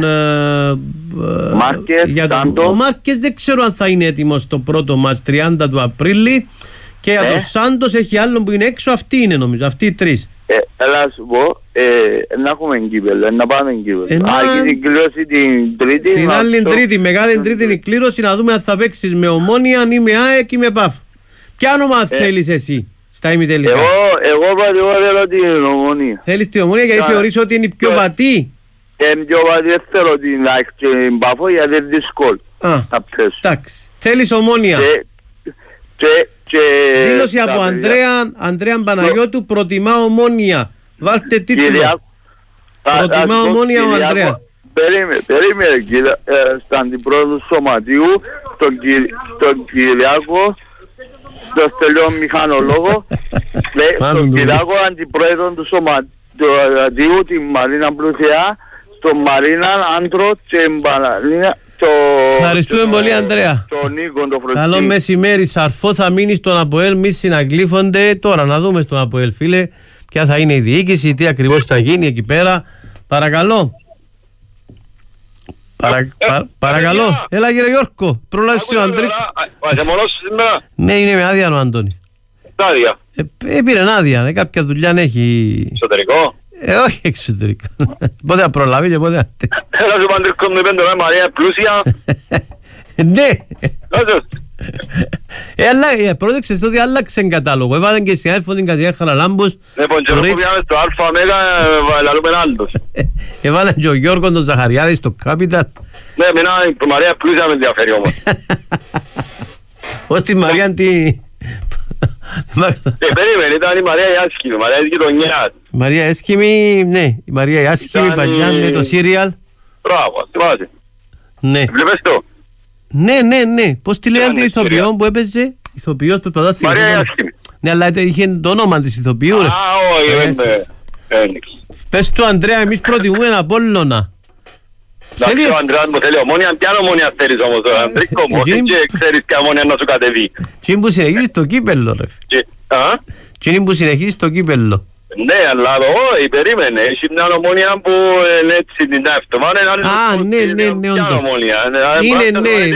ο Μάρκες δεν ξέρω αν θα είναι έτοιμος το πρώτο μάτς 30 του Απρίλη, και για τον Σάντος έχει άλλον που είναι έξω. Αυτοί είναι νομίζω, αυτοί οι τρεις. Έλα σου πω, να έχουμε κύπελλο, να πάμε κύπελλο. Την κλήρωση την Τρίτη. Την άλλη Τρίτη, μεγάλη Τρίτη είναι η κλήρωση, να δούμε αν θα παίξεις με Ομόνια ή με ΑΕΚ ή με ΠΑΦ. Ποια όνομα θέλεις εσύ στα ημιτελικά? Εγώ πατηγορεύω την Ομόνια. Θέλεις την Ομόνια γιατί θεωρείς ότι είναι πιο πατή? Πιο πατή, δεν θέλω την ΑΕΚ και την ΠΑΦ γιατί είναι δύσκολο να πέσω. Εντάξει, θέλεις Ομόνια. Δήλωση από Ανδρέα Παναγιώτου, προτιμά Ομόνια. Βάλτε τίτλο. Προτιμά Ομόνια ο Ανδρέα. Περίμενε κύριε, στον αντιπρόεδρο του Σωματείου, τον Κυριάκο, τον Στελιό Μηχανολόγο, τον Κυριάκο αντιπρόεδρο του Σωματείου, την Μαρίνα Πλουσιά, τον Μαρίνα Άντρο και Μπαναλίνα. Ευχαριστούμε πολύ Ανδρέα. Καλό μεσημέρι. Σαρφό θα μείνει στον ΑΠΟΕΛ, μη συναγλύφονται. Τώρα να δούμε στον ΑΠΟΕΛ φίλε ποια θα είναι η διοίκηση, τι ακριβώς θα γίνει εκεί πέρα. Παρακαλώ. Παρακαλώ. Έλα κύριε Γιώργο, πρόλαβε ο Αντρίκο. Είσαι μόνος σήμερα? Ναι, είναι με άδεια ο Αντώνης. Άδεια? Πήρε άδεια, κάποια δουλειά έχει. Εσωτερικό? Όχι εξωτερικό. Πότε θα προλάβει και πότε θα... Έλα σου Παντρίκο μου είπαν τώρα Μαρία πλούσια. Ναι. Πρόσεξες ότι άλλαξε κατάλογο. Έβαλαν και συνάδελφο την Κατειά Χαραλάμπους. Λοιπόν και εγώ πήγαμε στο ΑΜ, λαλούμε άλλος. Έβαλαν και ο Γιώργο τον Ζαχαριάδη στο Capital. Ναι, εμένα η Μαρία πλούσια με ενδιαφέρει όμως. Ως τη Μαρία τι... Περίμενε, ήταν η Μαρία η άσχημη, η Μαρία της γειτονιάς. Η Μαρία άσχημη, ναι, η Μαρία η άσχημη παλιά με το σύριαλ. Μπράβο, θυμάσαι. Ναι. Βλέπεις το? Ναι, πώς τη λέγανε την ηθοποιό που έπαιζε, ηθοποιός που πατά στη Μαρία η άσχημη. Ναι, αλλά είχε το όνομα της ηθοποιού. Α, όχι, δεν. Πες του Ανδρέα, εμείς προτιμούμε ένα Απόλλωνα. Εντάξει ο Ανδρέας μου θέλει Ομόνια, ποια Ομόνια θέλεις όμως τώρα, Ανδρίκο μου, και ξέρεις ποια Ομόνια να σου κατεβεί. Τι που συνεχίζεις το κύπελλο ρε. Τι που συνεχίζεις το κύπελλο. Ναι, αλλά όχι, περίμενε, έχει μια Ομόνια που είναι έτσι την εβδομάδα, ναι, όντως. Είναι, ναι.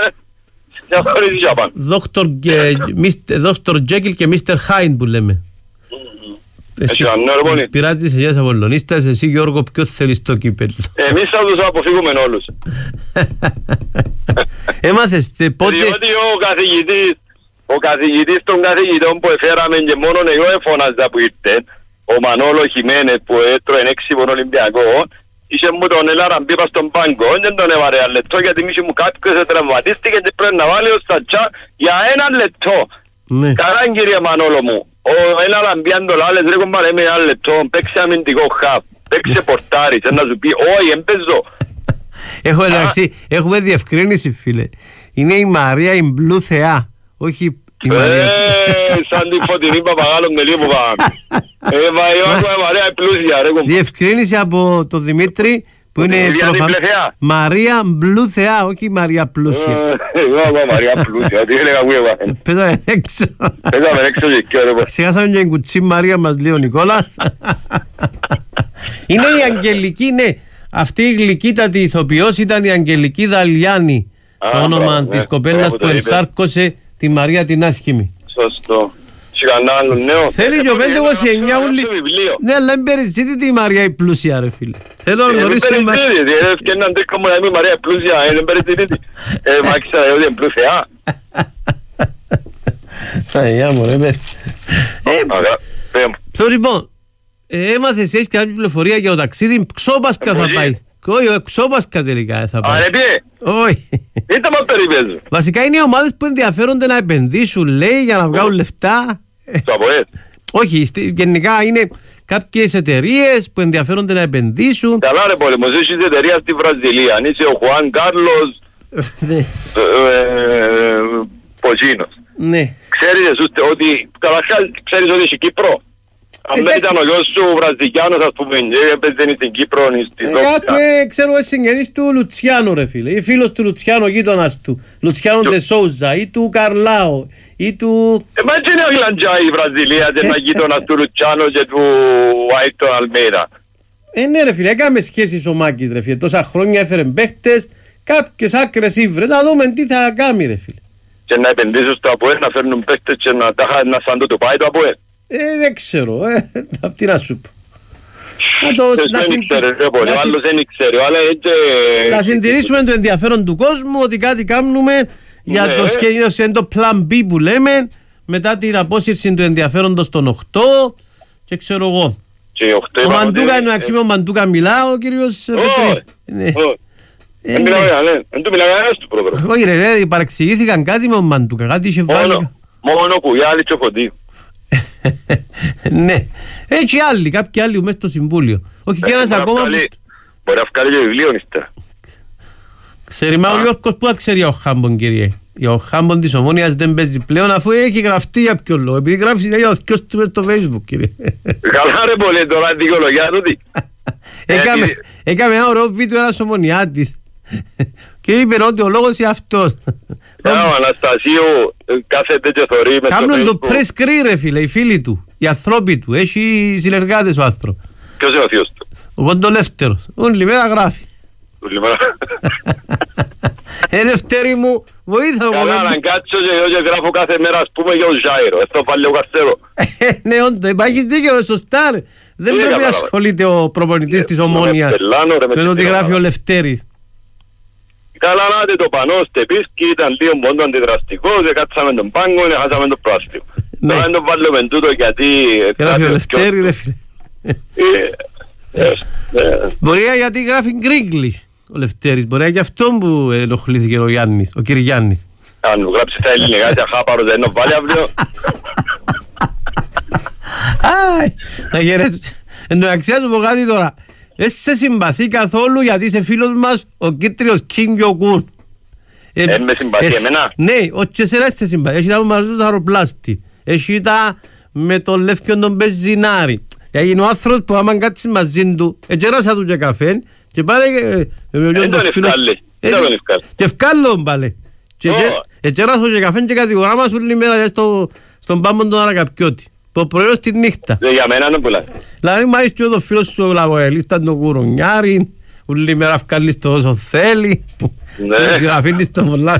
Δόκτωρ Τζέκιλ και Μίστερ Χάιν που λέμε. Πειράτης εσείς Απολλωνίστας, εσύ Γιώργο ποιος θέλεις το κύπελλο? Εμείς θα τους αποφύγουμε όλους. Έμαθες πότε... Διότι ο καθηγητής ο καθηγητής των καθηγητών που έφεραμε και μόνο εγώ έφωναζα που ήρθε, ο Μανώλο Χιμένες που έτρωε 6 πον Ολυμπιακό, είχε μου τον Ελαραμπή πας στον πάγκο, δεν τον έβαρε ένα λεπτό γιατί μίση μου κάποιος τραυματίστηκε και πρέπει να βάλει ο Σατσά για 1 λεπτό. Ναι. Καλά κύριε Μανώλο μου, ο Ελαραμπή αν το λάλες ρε κομπάρε με 1 λεπτό, παίξε αμυντικό χαπ, παίξε πορτάρις, να σου πει όχι εμπέζω. Έχουμε διευκρίνηση φίλε, είναι η Μαρία η Μπλου Θεά, όχι η Μαρία. Σαν τη Φωτεινή Παπαγάλο με λίγο πάμε. Μαρία πλούσια ρε. Διευκρίνηση από τον Δημήτρη που είναι Μαρία Μπλου Θεά, όχι Μαρία Πλούσια. Εγώ Μαρία Πλούσια, τι έλεγα που έβαλε. Πέταμε έξω. Πέταμε έξω και κι ωραία. Ξεχάσαμε και την κουτσί Μαρία μας λέει ο Νικόλας. Είναι η Αγγελική, ναι. Αυτή η γλυκύτατη ηθοποιός ήταν η Αγγελική Δαλιάνη. Το όνομα της κοπέλας που ενσάρκωσε τη Μαρία την άσχημη. Σωστό. Θέλει και ο 529 ούλη. Ναι, αλλά είναι περισσίτητη η Μαρία η πλούσια ρε φίλε. Θέλω να γνωρίσω η Μαρία. Είναι περισσίτητη, και έναν τρίκο μου να είμαι η Μαρία η πλούσια, είναι περισσίτητη. Μάξα ότι είναι πλούσια. Αγιά μου ρε παιδί. Λοιπόν, έμαθες έχεις κάποια πληροφορία για το ταξίδι, Ξόπασκα θα πάει. Όχι, Ξόπασκα τελικά θα πάει. Άρε πιέ. Όχι. Είτε μας περιπέζουν. Βασικά είναι οι ομάδες που ενδιαφέρονται να επενδύσουν, λέει, για να βγάλουν λεφτά. Το ΑΠΟΕΛ. Όχι, γενικά είναι κάποιες εταιρείες που ενδιαφέρονται να επενδύσουν. Καλά ρε πόλεμο, είσαι εταιρεία στη Βραζιλία. Αν είσαι ο Χουάν Κάρλος Ποζίνος. Ναι. Ξέρεις ότι, καταρχάς ξέρεις ότι είσαι Κύπρο. Αν δεν ήταν ο γιος σου Βραζιλιάνος, ας πούμε, έπαιζε στην Κύπρο, στη Δόξα. Ξέρω ο συγγενής του Λουτσιάνο ρε φίλε, ή φίλος του Λουτσιάνο, γείτονας του, Λουτσιάνο Ντε Σόουζα, ή του Καρλάο, ή του... Μα έτσι είναι αγλαντζά η Βραζιλία, δεν είναι γείτονας του Λουτσιάνο και του Άιτον Αλμέιδα. Ναι ρε φίλε, έκαμε σχέσεις ο Μάκης ρε φίλε, τόσα χρόνια έφερε παίχτες, κάποιες άκρες ήβρε, να δούμε τι θα κάνει ρε φίλε. Και να επενδύσουν στο ΑΠΟΕΛ, να φέρνουν παίχτες και να σαν το πάει το ΑΠΟΕΛ. Δεν ξέρω, τι να σου πω. Να συντηρήσουμε το ενδιαφέρον του κόσμου ότι κάτι κάνουμε για το σχέδιο σε το Plan B που λέμε μετά την απόσυρση του ενδιαφέροντος των 8 και ξέρω εγώ. Ο Μαντούκα είναι ο αξίμιο Μαντούκα μιλά ο κύριος Πετρής. Δεν του μιλάει ένας του πρόγραμμα. Όχι ρε, παρεξηγήθηκαν κάτι με ο Μαντούκα, κάτι είχε βάλει. Μόνο Κουγιάλη και Φωτίου. Ναι, έτσι άλλοι, κάποιοι άλλοι μέσα στο Συμβούλιο. Όχι και ένας ακόμα. Μπορεί να βγάλει και βιβλίο ύστερα. Ξέρει, μα ο Γιώργος που ξέρει ο Χάμπον κύριε. Ο Χάμπον της Ομόνοιας δεν παίζει πλέον αφού έχει γραφτεί για ποιο λόγο. Επειδή γράφει λέει ο θκιός του στο Facebook κύριε. Καλά ρε πολύ τώρα δικαιολογιά τούτη. Έκαμε ένα ωραίο βίντεο ένας Ομονιάτης και είπε ότι ο λόγος είναι αυτός. Ο Αναστασίου κάθεται και θωρεί με το Facebook. Κάμουν το press screen ρε φίλε, οι φίλοι του, οι ανθρώποι του, έχει συνεργάτες ο άνθρωπος. Ποιος είναι ο θείος του? Ο Κοντολεύτερος, όλη μέρα γράφει. Ελευθέρη μου, βοήθα μου. Καλά να κάτσω και εγώ και γράφω κάθε μέρα ας πούμε για ο Ζάιρο, αυτό πάλι ο Καρσέρο. Ναι όντως, υπάρχεις δίκαιο, σωστά ρε. Δεν πρέπει να ασχολείται ο προπονητής της Ομόνοιας με το ότι γράφει ο Λευτέρης. Καλά να το πανώ στεπίσκι, ήταν λίγο μόνο αντιδραστικό, δεν κάτσαμε τον πάγκο, δεν χάσαμε το πράσινο. Τώρα δεν το βάλουμε τούτο γιατί... Γράφει ο Λευτέρη ρε φίλε. Μπορεί γιατί γράφει Γκρίγκλις ο Λευτέρης, μπορεί και αυτό που ενοχλήθηκε ο Γιάννης, ο κύριος Γιάννης. Αν μου γράψει τα ελληνικά και αχάπαρος δεν είναι βάλει αύριο. Να γερέσω. Εν τω αξία σου πω κάτι τώρα. Σε συμπαθεί καθόλου γιατί είσαι φίλος μας ο κίτριος Κιμ Γιοκούν. Με συμπαθεί εμένα. Ναι, όχι εσένα σε συμπαθεί. Έχει τα μαζί του αεροπλάστη. Έχει τα με τον Λεύκιο τον Πεζινάρη. Γιατί είναι ο άνθρωπος που άμα κάτσεις μαζί του εγγέρασα του και καφέ και πάλι δεν τον ευκάλλει. Και ευκάλλον πάλι. Εγγέρασα του και καφέ και κατηγοράμε σου λιμέρα στον πάμπον τον Αρακαπιώτη. Το πρωί στη νύχτα. Για μένα δεν πουλάει. Δηλαδή μάλιστα και ο φίλος σου ο Λαβοελίστα τον Κουρουνιάρη, ούλη μέρα αυκάλεις το όσο θέλει, να αφήνεις το πολλά.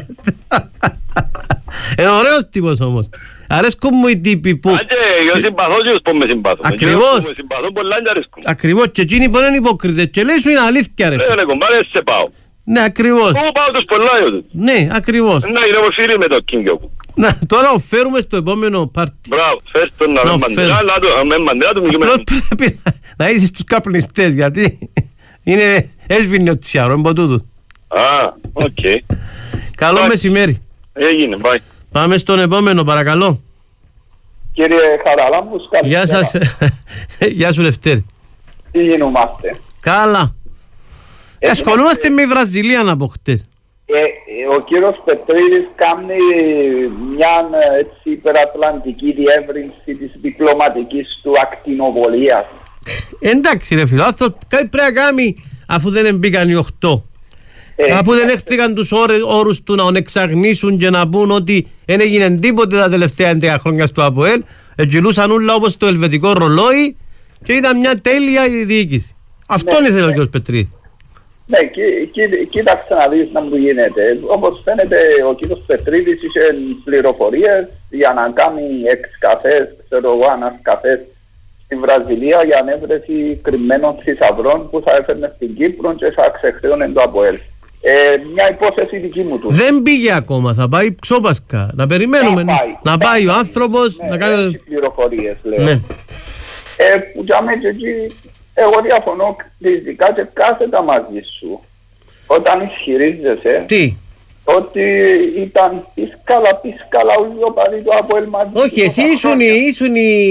Είναι ωραίος τύπος όμως. Αρέσκουν μου οι τύποι που... Άντε, εγώ συμπαθώ και ως πω με συμπαθώ. Ακριβώς. Με συμπαθώ πολλά και αρέσκουν. Ακριβώς και εκείνοι που είναι υποκριτές και λέει σου είναι αλήθεια ρε. Ναι, κομπάρε, σε πάω. Ναι, ακριβώς. Εγώ πάω τους πολλά. Ναι, ακριβώς. Ναι, είναι όπως φίλοι με το Κίνγκιο. Να, τώρα οφέρουμε στο επόμενο πάρτι. Μπράβο, φέρ' τον να με μαντρά του μιλούμε. Πρέπει να είσαι στους καπνιστές, γιατί είναι έσβηνε ο τσιάρο, εμπο τούτου. Α, οκ. Καλό μεσημέρι. Έγινε, bye. Πάμε στον επόμενο, παρακαλώ. Κύριε Χαραλάμπους, καλησπέρα. Γεια σας. Γεια σου Λευτέρη. Τι γινόμαστε? Καλά. Ασχολούμαστε με η Βραζιλία από χτες. Ο κύριος Πετρίδης κάνει μια έτσι υπερατλαντική διεύρυνση της διπλωματικής του ακτινοβολίας. Εντάξει ρε φίλο, άνθρωπο κάτι πρέπει να κάνει αφού δεν μπήκαν οι 8. Αφού δεν έχτηκαν τους όρους του να εξαγνίσουν και να πούν ότι δεν έγινε τίποτε τα τελευταία 11 χρόνια στο ΑΠΟΕΛ, εγγυλούσαν όλα όπως το ελβετικό ρολόι και ήταν μια τέλεια διοίκηση. Αυτόν ήθελε ο κύριος Πετρίδης. Ναι, κοίταξε να δεις να μου γίνεται. Όπως φαίνεται ο κύριος Πετρίδης είχε πληροφορίες για να κάνει εξκαφές, ξέρω εγώ, ανασκαφές στη Βραζιλία για ανέβρεση κρυμμένων θησαυρών που θα έφερνε στην Κύπρο και θα ξεχρέωνε το ΑΠΟΕΛ. Μια υπόθεση δική μου του. Δεν πήγε ακόμα, θα πάει ξόπασκα. Να περιμένουμε να πάει ο άνθρωπος να κάνει... Έχει πληροφορίες λέω. Ναι. Που για μένα και εκεί εγώ διαφωνώ κριτικά και κάθετα μαζί σου. Όταν ισχυρίζεσαι ότι ήταν πίσκαλα όλοι οι οπαδοί του ΑΠΟΕΛ μαζί. Όχι, εσύ ήσουν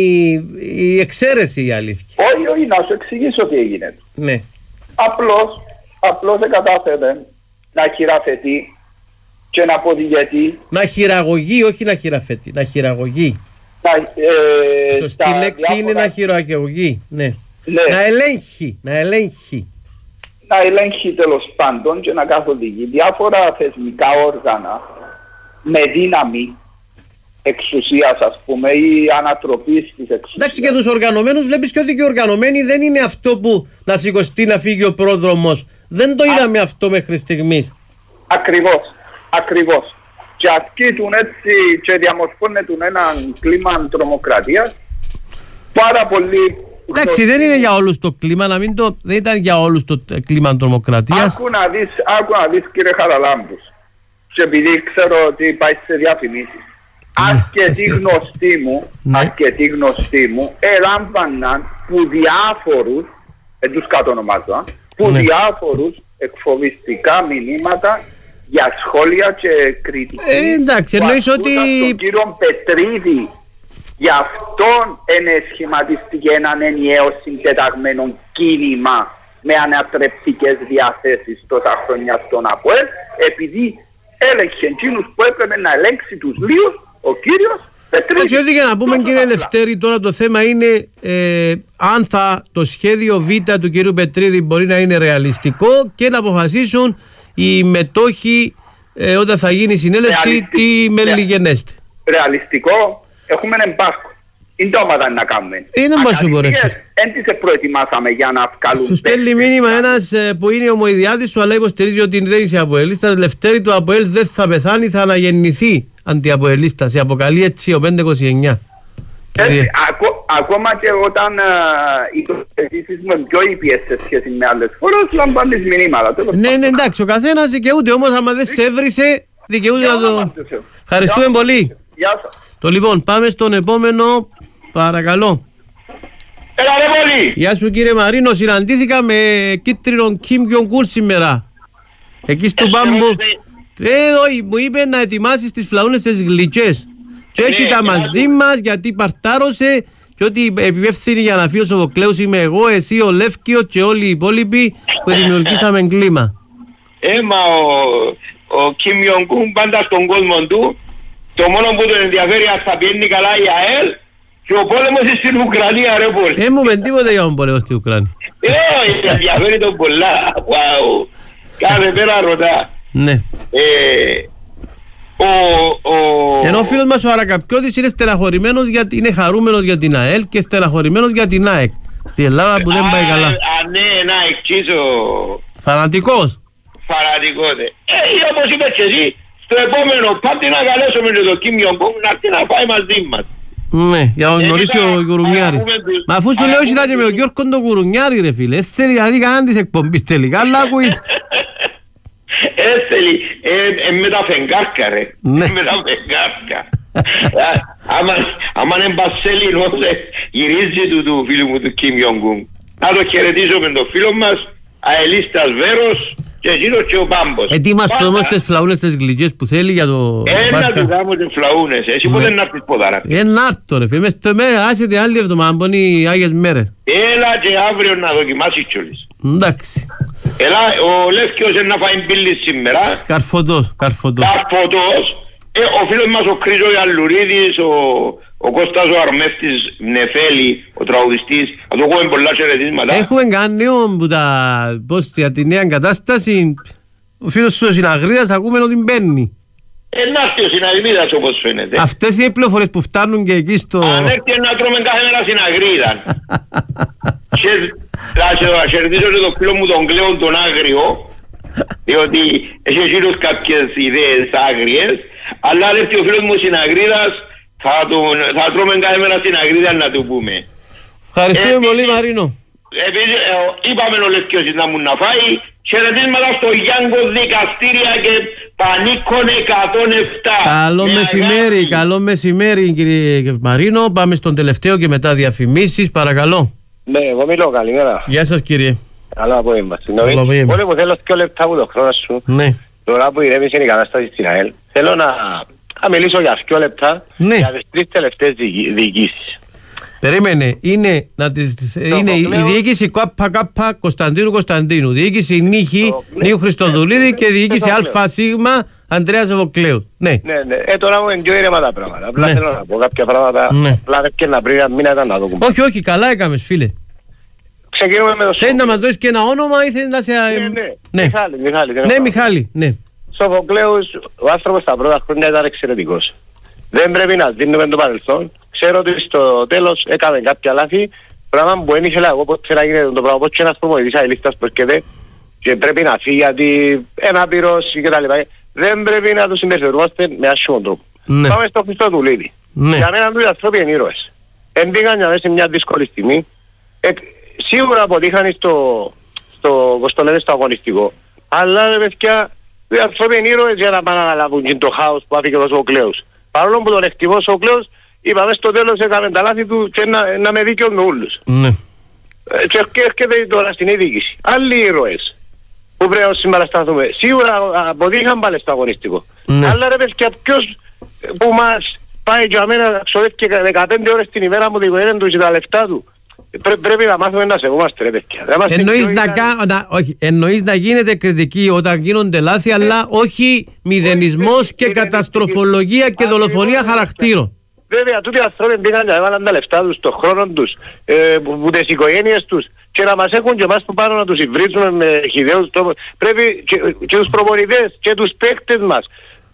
η εξαίρεση η αλήθεια. Όχι, να σου εξηγήσω τι έγινε. Ναι. Απλώς δεν κατάφερε να χειραφετεί και να πω γιατί. Να χειραγωγεί, όχι να χειραφετεί, να χειραγωγεί. Σωστή λέξη είναι να χειραγωγεί, ναι. Να ελέγχει. Να ελέγχει τέλος πάντων και να καθοδηγεί διάφορα θεσμικά όργανα με δύναμη εξουσίας ας πούμε ή ανατροπής της εξουσίας. Εντάξει, και τους οργανωμένους βλέπεις και ότι και οι οργανωμένοι δεν είναι αυτό που να σηκωστεί να φύγει ο πρόδρομος. Δεν το είδαμε αυτό μέχρι στιγμής. Ακριβώς. Και ασκήτουν έτσι και διαμορφώνουν έναν κλίμα τρομοκρατίας πάρα πολύ. Εντάξει, δεν είναι για όλους το κλίμα, δεν ήταν για όλους το κλίμα τρομοκρατίας. Άκου να δεις κύριε Χαραλάμπους, και επειδή ξέρω ότι πάει σε διαφημίσεις, αρκετοί γνωστοί μου ελάμβαναν που διάφορους, τους κατονομάζω, που διάφορους εκφοβιστικά μηνύματα για σχόλια και κριτική. Εντάξει, εννοείς ότι... Τον κύριο Πετρίδη, γι' αυτόν ενεσχηματίστηκε έναν ενιαίο συντεταγμένο κίνημα με ανατρεπτικές διαθέσεις τόσα χρόνια στον ΑΠΟΕΛ, επειδή έλεγχε εκείνους που έπρεπε να ελέγξει τους λίους ο κύριος Πετρίδης. Έτσι, ό,τι για να πούμε κύριε Λευτέρη, τώρα το θέμα είναι αν το σχέδιο Β του κύριου Πετρίδη μπορεί να είναι ρεαλιστικό και να αποφασίσουν οι μετόχοι όταν θα γίνει η συνέλευση τι μέλη γενέστε. Ρεαλιστικό. Έχουμε εμπάρκο. Είναι το όματα να κάνουμε. Είναι μας σου μπορέσει. Εν τις προετοιμάσαμε για να βγάλουν. Σου στέλνει μήνυμα ένας που είναι ομοειδιάτης σου αλλά υποστηρίζει ότι δεν είσαι αποελίστας. Λευτέρη του ΑΠΟΕΛ δεν θα πεθάνει, θα αναγεννηθεί αντιαποελίστας. Σε αποκαλεί έτσι ο 529. Ακόμα και όταν οι τοποθετήσεις μου είναι πιο ήπιες σε σχέση με άλλες φορές, λαμβάνεις μηνύματα. Ναι, εντάξει, ο καθένας δικαιούται, όμως άμα δεν σε έβρισε, δικαιούται να το... Ευχαριστούμε πολύ. Γεια σας. Το λοιπόν, πάμε στον επόμενο, παρακαλώ. Έλα ρε πολύ. Γεια σου κύριε Μαρίνο, συναντήθηκα με κίτρινον Κιμ Γιονγκ-ουν σήμερα. Εκεί στο Μπάμπο. Μου είπε να ετοιμάσεις τις φλαούνες τις γλυκές. Και έχει τα μαζί μας γιατί παρτάρωσε και ότι επιβεύθυνοι για να φύγει ο Σοφοκλέους είμαι εγώ, εσύ, ο Λεύκιος και όλοι οι υπόλοιποι που δημιουργήσαμε κλίμα. Μα ο Κιμ Γιονγκ-ουν πάντα στον κόσμο του, το μόνο που τον ενδιαφέρει αν θα πιένει καλά η ΑΕΛ και ο πόλεμος είναι στην Ουκρανία ρε πολύ. Δεν μου πεν τίποτα για τον πόλεμο στην Ουκρανία. Ενδιαφέρει τον πολλά, κάθε πέρα ρωτά. Ναι. Ενώ ο φίλος μας ο Αρακαπιώτης είναι στεναχωρημένος γιατί είναι χαρούμενος για την ΑΕΛ και στεναχωρημένος για την ΑΕΚ στην Ελλάδα που δεν πάει καλά. Ναι, να εξήσω. Φανατικός. Φανατικός. Όπως είπες και εσύ, στο επόμενο πάτη να καλέσουμε το Κιμ Γιονγκ-ουν να έρθει να πάει μαζί μας. Ναι, για να γνωρίσει ο Κουρουνιάρης. Μα αφού σου λέω ήταν και με ο Γιώργο τον Κουρουνιάρη ρε φίλε. Θέλει να δει κανέναν της εκπομπής τελικά, αλλά ακούει. Έστελει, με τα φεγγάρκα ρε. Ναι. Με τα φεγγάρκα. Άμα είναι μπασέλινος, γυρίζει του φίλου μου του Κιμ Ιονγκούν. Να το χαιρετήσω με τον φίλο μας, αελίστας Βέρος και εκείνος και ο Πάμπος. Ετοίμαστε όμως τις φλαούνες τις γλυκές που θέλει για το Ένα του γάμω τις φλαούνες, εσύ πότε να έρθεις ποδάρα. Να έρθω ρε φίλε, άσε την άλλη εβδομάδα που είναι οι Άγιες μέρες. Έλα και αύριο να δοκιμάσεις κιόλας. Εντάξει. Έλα, ο Λεύκιος είναι να φάει μπίλη σήμερα. Καρφωτός. Ο φίλος μας ο Κρίζο Ιαλλουρίδης, ο Κώστας ο Αρμέφτης Νεφέλη, ο τραγουδιστής, θα του έχουμε πολλά χαιρετίσματα. Έχουμε κάνει πως για τη νέα κατάσταση, ο φίλος σου ο Συναγρίδας ακούμε ότι μπαίνει. Ενάρθει ο Συναγρίδας όπως φαίνεται. Αυτές είναι οι πληροφορίες που φτάνουν και εκεί στο... Αν έρθει να τρώμε κάθε μέρα Συναγρίδα. Θα χαιρετήσω και τον φίλο μου τον Κλέον τον Άγριο, διότι έχει γύρω κάποιες ιδέες άγριες, αλλά αν έρθει ο φίλος μου ο Συναγρίδας θα τρώμε κάθε μέρα Συναγρίδα να του πούμε. Ευχαριστούμε πολύ Μαρίνο. Επίσης είπαμε ο Λευκιός να μου να φάει. Χαιρετίσματα στο Γιάνγκο Δικαστήρια και Πανίκον 107. Καλό μεσημέρι κύριε Μαρίνο. Πάμε στον τελευταίο και μετά διαφημίσεις, παρακαλώ. Ναι, εγώ μιλώ, καλημέρα. Γεια σας κύριε. Καλό απόγευμα. Όλοι που θέλω 2 λεπτά από το χρόνο σου. Ναι. Τώρα που ηρέμησε η κατάσταση στην ΑΕΛ, θέλω να μιλήσω για 2 λεπτά για τις 3 τελευταίες διοικήσεις. Περίμενε, είναι η διοίκηση ΚΑΠΑ Κωνσταντίνου, διοίκηση Νίου Χριστοδουλίδη και διοίκηση ΑΣ Ανδρέας Βοκλέου. Ναι. Τώρα μου είναι πιο ήρεμα τα πράγματα. Απλά θέλω να πω κάποια πράγματα. Απλά και να πριν μήνα ήταν να το πούμε. Όχι, καλά έκαμες φίλε. Ξεκινούμε με το Θέλεις να μας δώσεις και ένα όνομα ή θέλεις να σε... Ναι, Μιχάλη. Σοφοκλέους, ο άνθρωπος τα πρώτα χρόνια ήταν εξαιρετικός. Δεν πρέπει να δίνουμε το παρελθόν. Ξέρω ότι στο τέλος έκαμε κάποια λάθη, πράγμα που δεν ήθελα εγώ ποτέ να γίνεται το πράγμα, και ένας προμονητής αελίστας που έρχεται και πρέπει να φύγει γιατί ένα πυρός και τα λοιπά. Δεν πρέπει να τους συμπεριφερόμαστε με άσχημο τρόπο. Πάμε στο Χριστοδουλίδη. Για μένα τους ανθρώποι είναι ήρωες. Εμπήκαν για μέσα σε μια δύσκολη στιγμή. Σίγουρα αποτύχαν στο αγωνιστικό. Αλλά ρε παιδιά, οι άνθρωποι είναι ήρωες για να πάνε να αναλάβουν το χάος που άφηκε ο Σοκλέους. Παρόλο που τον εκτιμώ ο Σοκλέους, είπαμε στο τέλος έκαμε τα λάθη του και να με δίκαιο με όλους. Και έρχεται τώρα στην διοίκηση. Άλλοι ήρωες που πρέπει να συμπαρασταθούμε. Σίγουρα αποτύχαν πάλι στο αγωνιστικό. Αλλά ρε παιδιά, ποιος που μας πάει για μένα ξοδεύει και 15 ώρες την ημέρα μου την οικογένεια του και τα λεφτά του. Πρέπει να μάθουμε να σεβόμαστε ρε παιδιά. Εννοείς να γίνεται κριτική όταν γίνονται λάθη, αλλά όχι μηδενισμός και καταστροφολογία και δολοφονία χαρακτήρων. Βέβαια, τούτοι άνθρωποι πήγαν και έβαλαν τα λεφτά τους, τον χρόνο τους, που τις οικογένειες τους και να μας έχουν και εμάς που πάνω να τους υβρίζουμε με χιδαίους τρόπους. Πρέπει και τους προπονητές και τους παίκτες μας.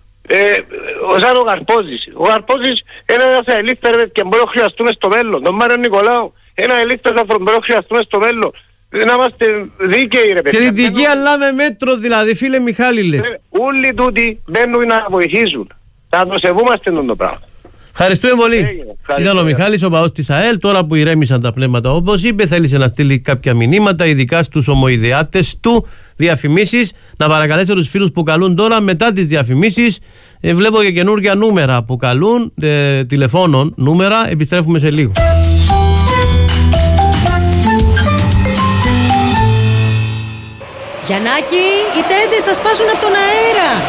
Σαν ο Καρπόζης. Ο Καρπόζης είναι ένας αελίστας και μπορεί να χρειαστούμε στο μέλλον. Τον Μάριο Νικολάου. Ένα αελίστας άνθρωπο μπορεί να χρειαστούμε στο μέλλον. Να είμαστε δίκαιοι ρε παιδιά. Κριτική αλλά με μέτρο δηλαδή φίλε Μιχάλη λες. Όλοι τούτοι μπαίνουν να βοηθήσουν. Θα το σεβούμαστε το πράγμα. Ευχαριστούμε πολύ. Ήταν ο Μιχάλης, ο παός της ΑΕΛ. Τώρα που ηρέμησαν τα πνεύματα, όπως είπε, θέλησε να στείλει κάποια μηνύματα, ειδικά στους ομοειδεάτες του, διαφημίσεις. Να παρακαλέσω τους φίλους που καλούν τώρα μετά τις διαφημίσεις. Βλέπω και καινούργια νούμερα που καλούν, τηλεφώνων νούμερα. Επιστρέφουμε σε λίγο. Γιαννάκη, οι τέντες θα σπάσουν από τον αέρα.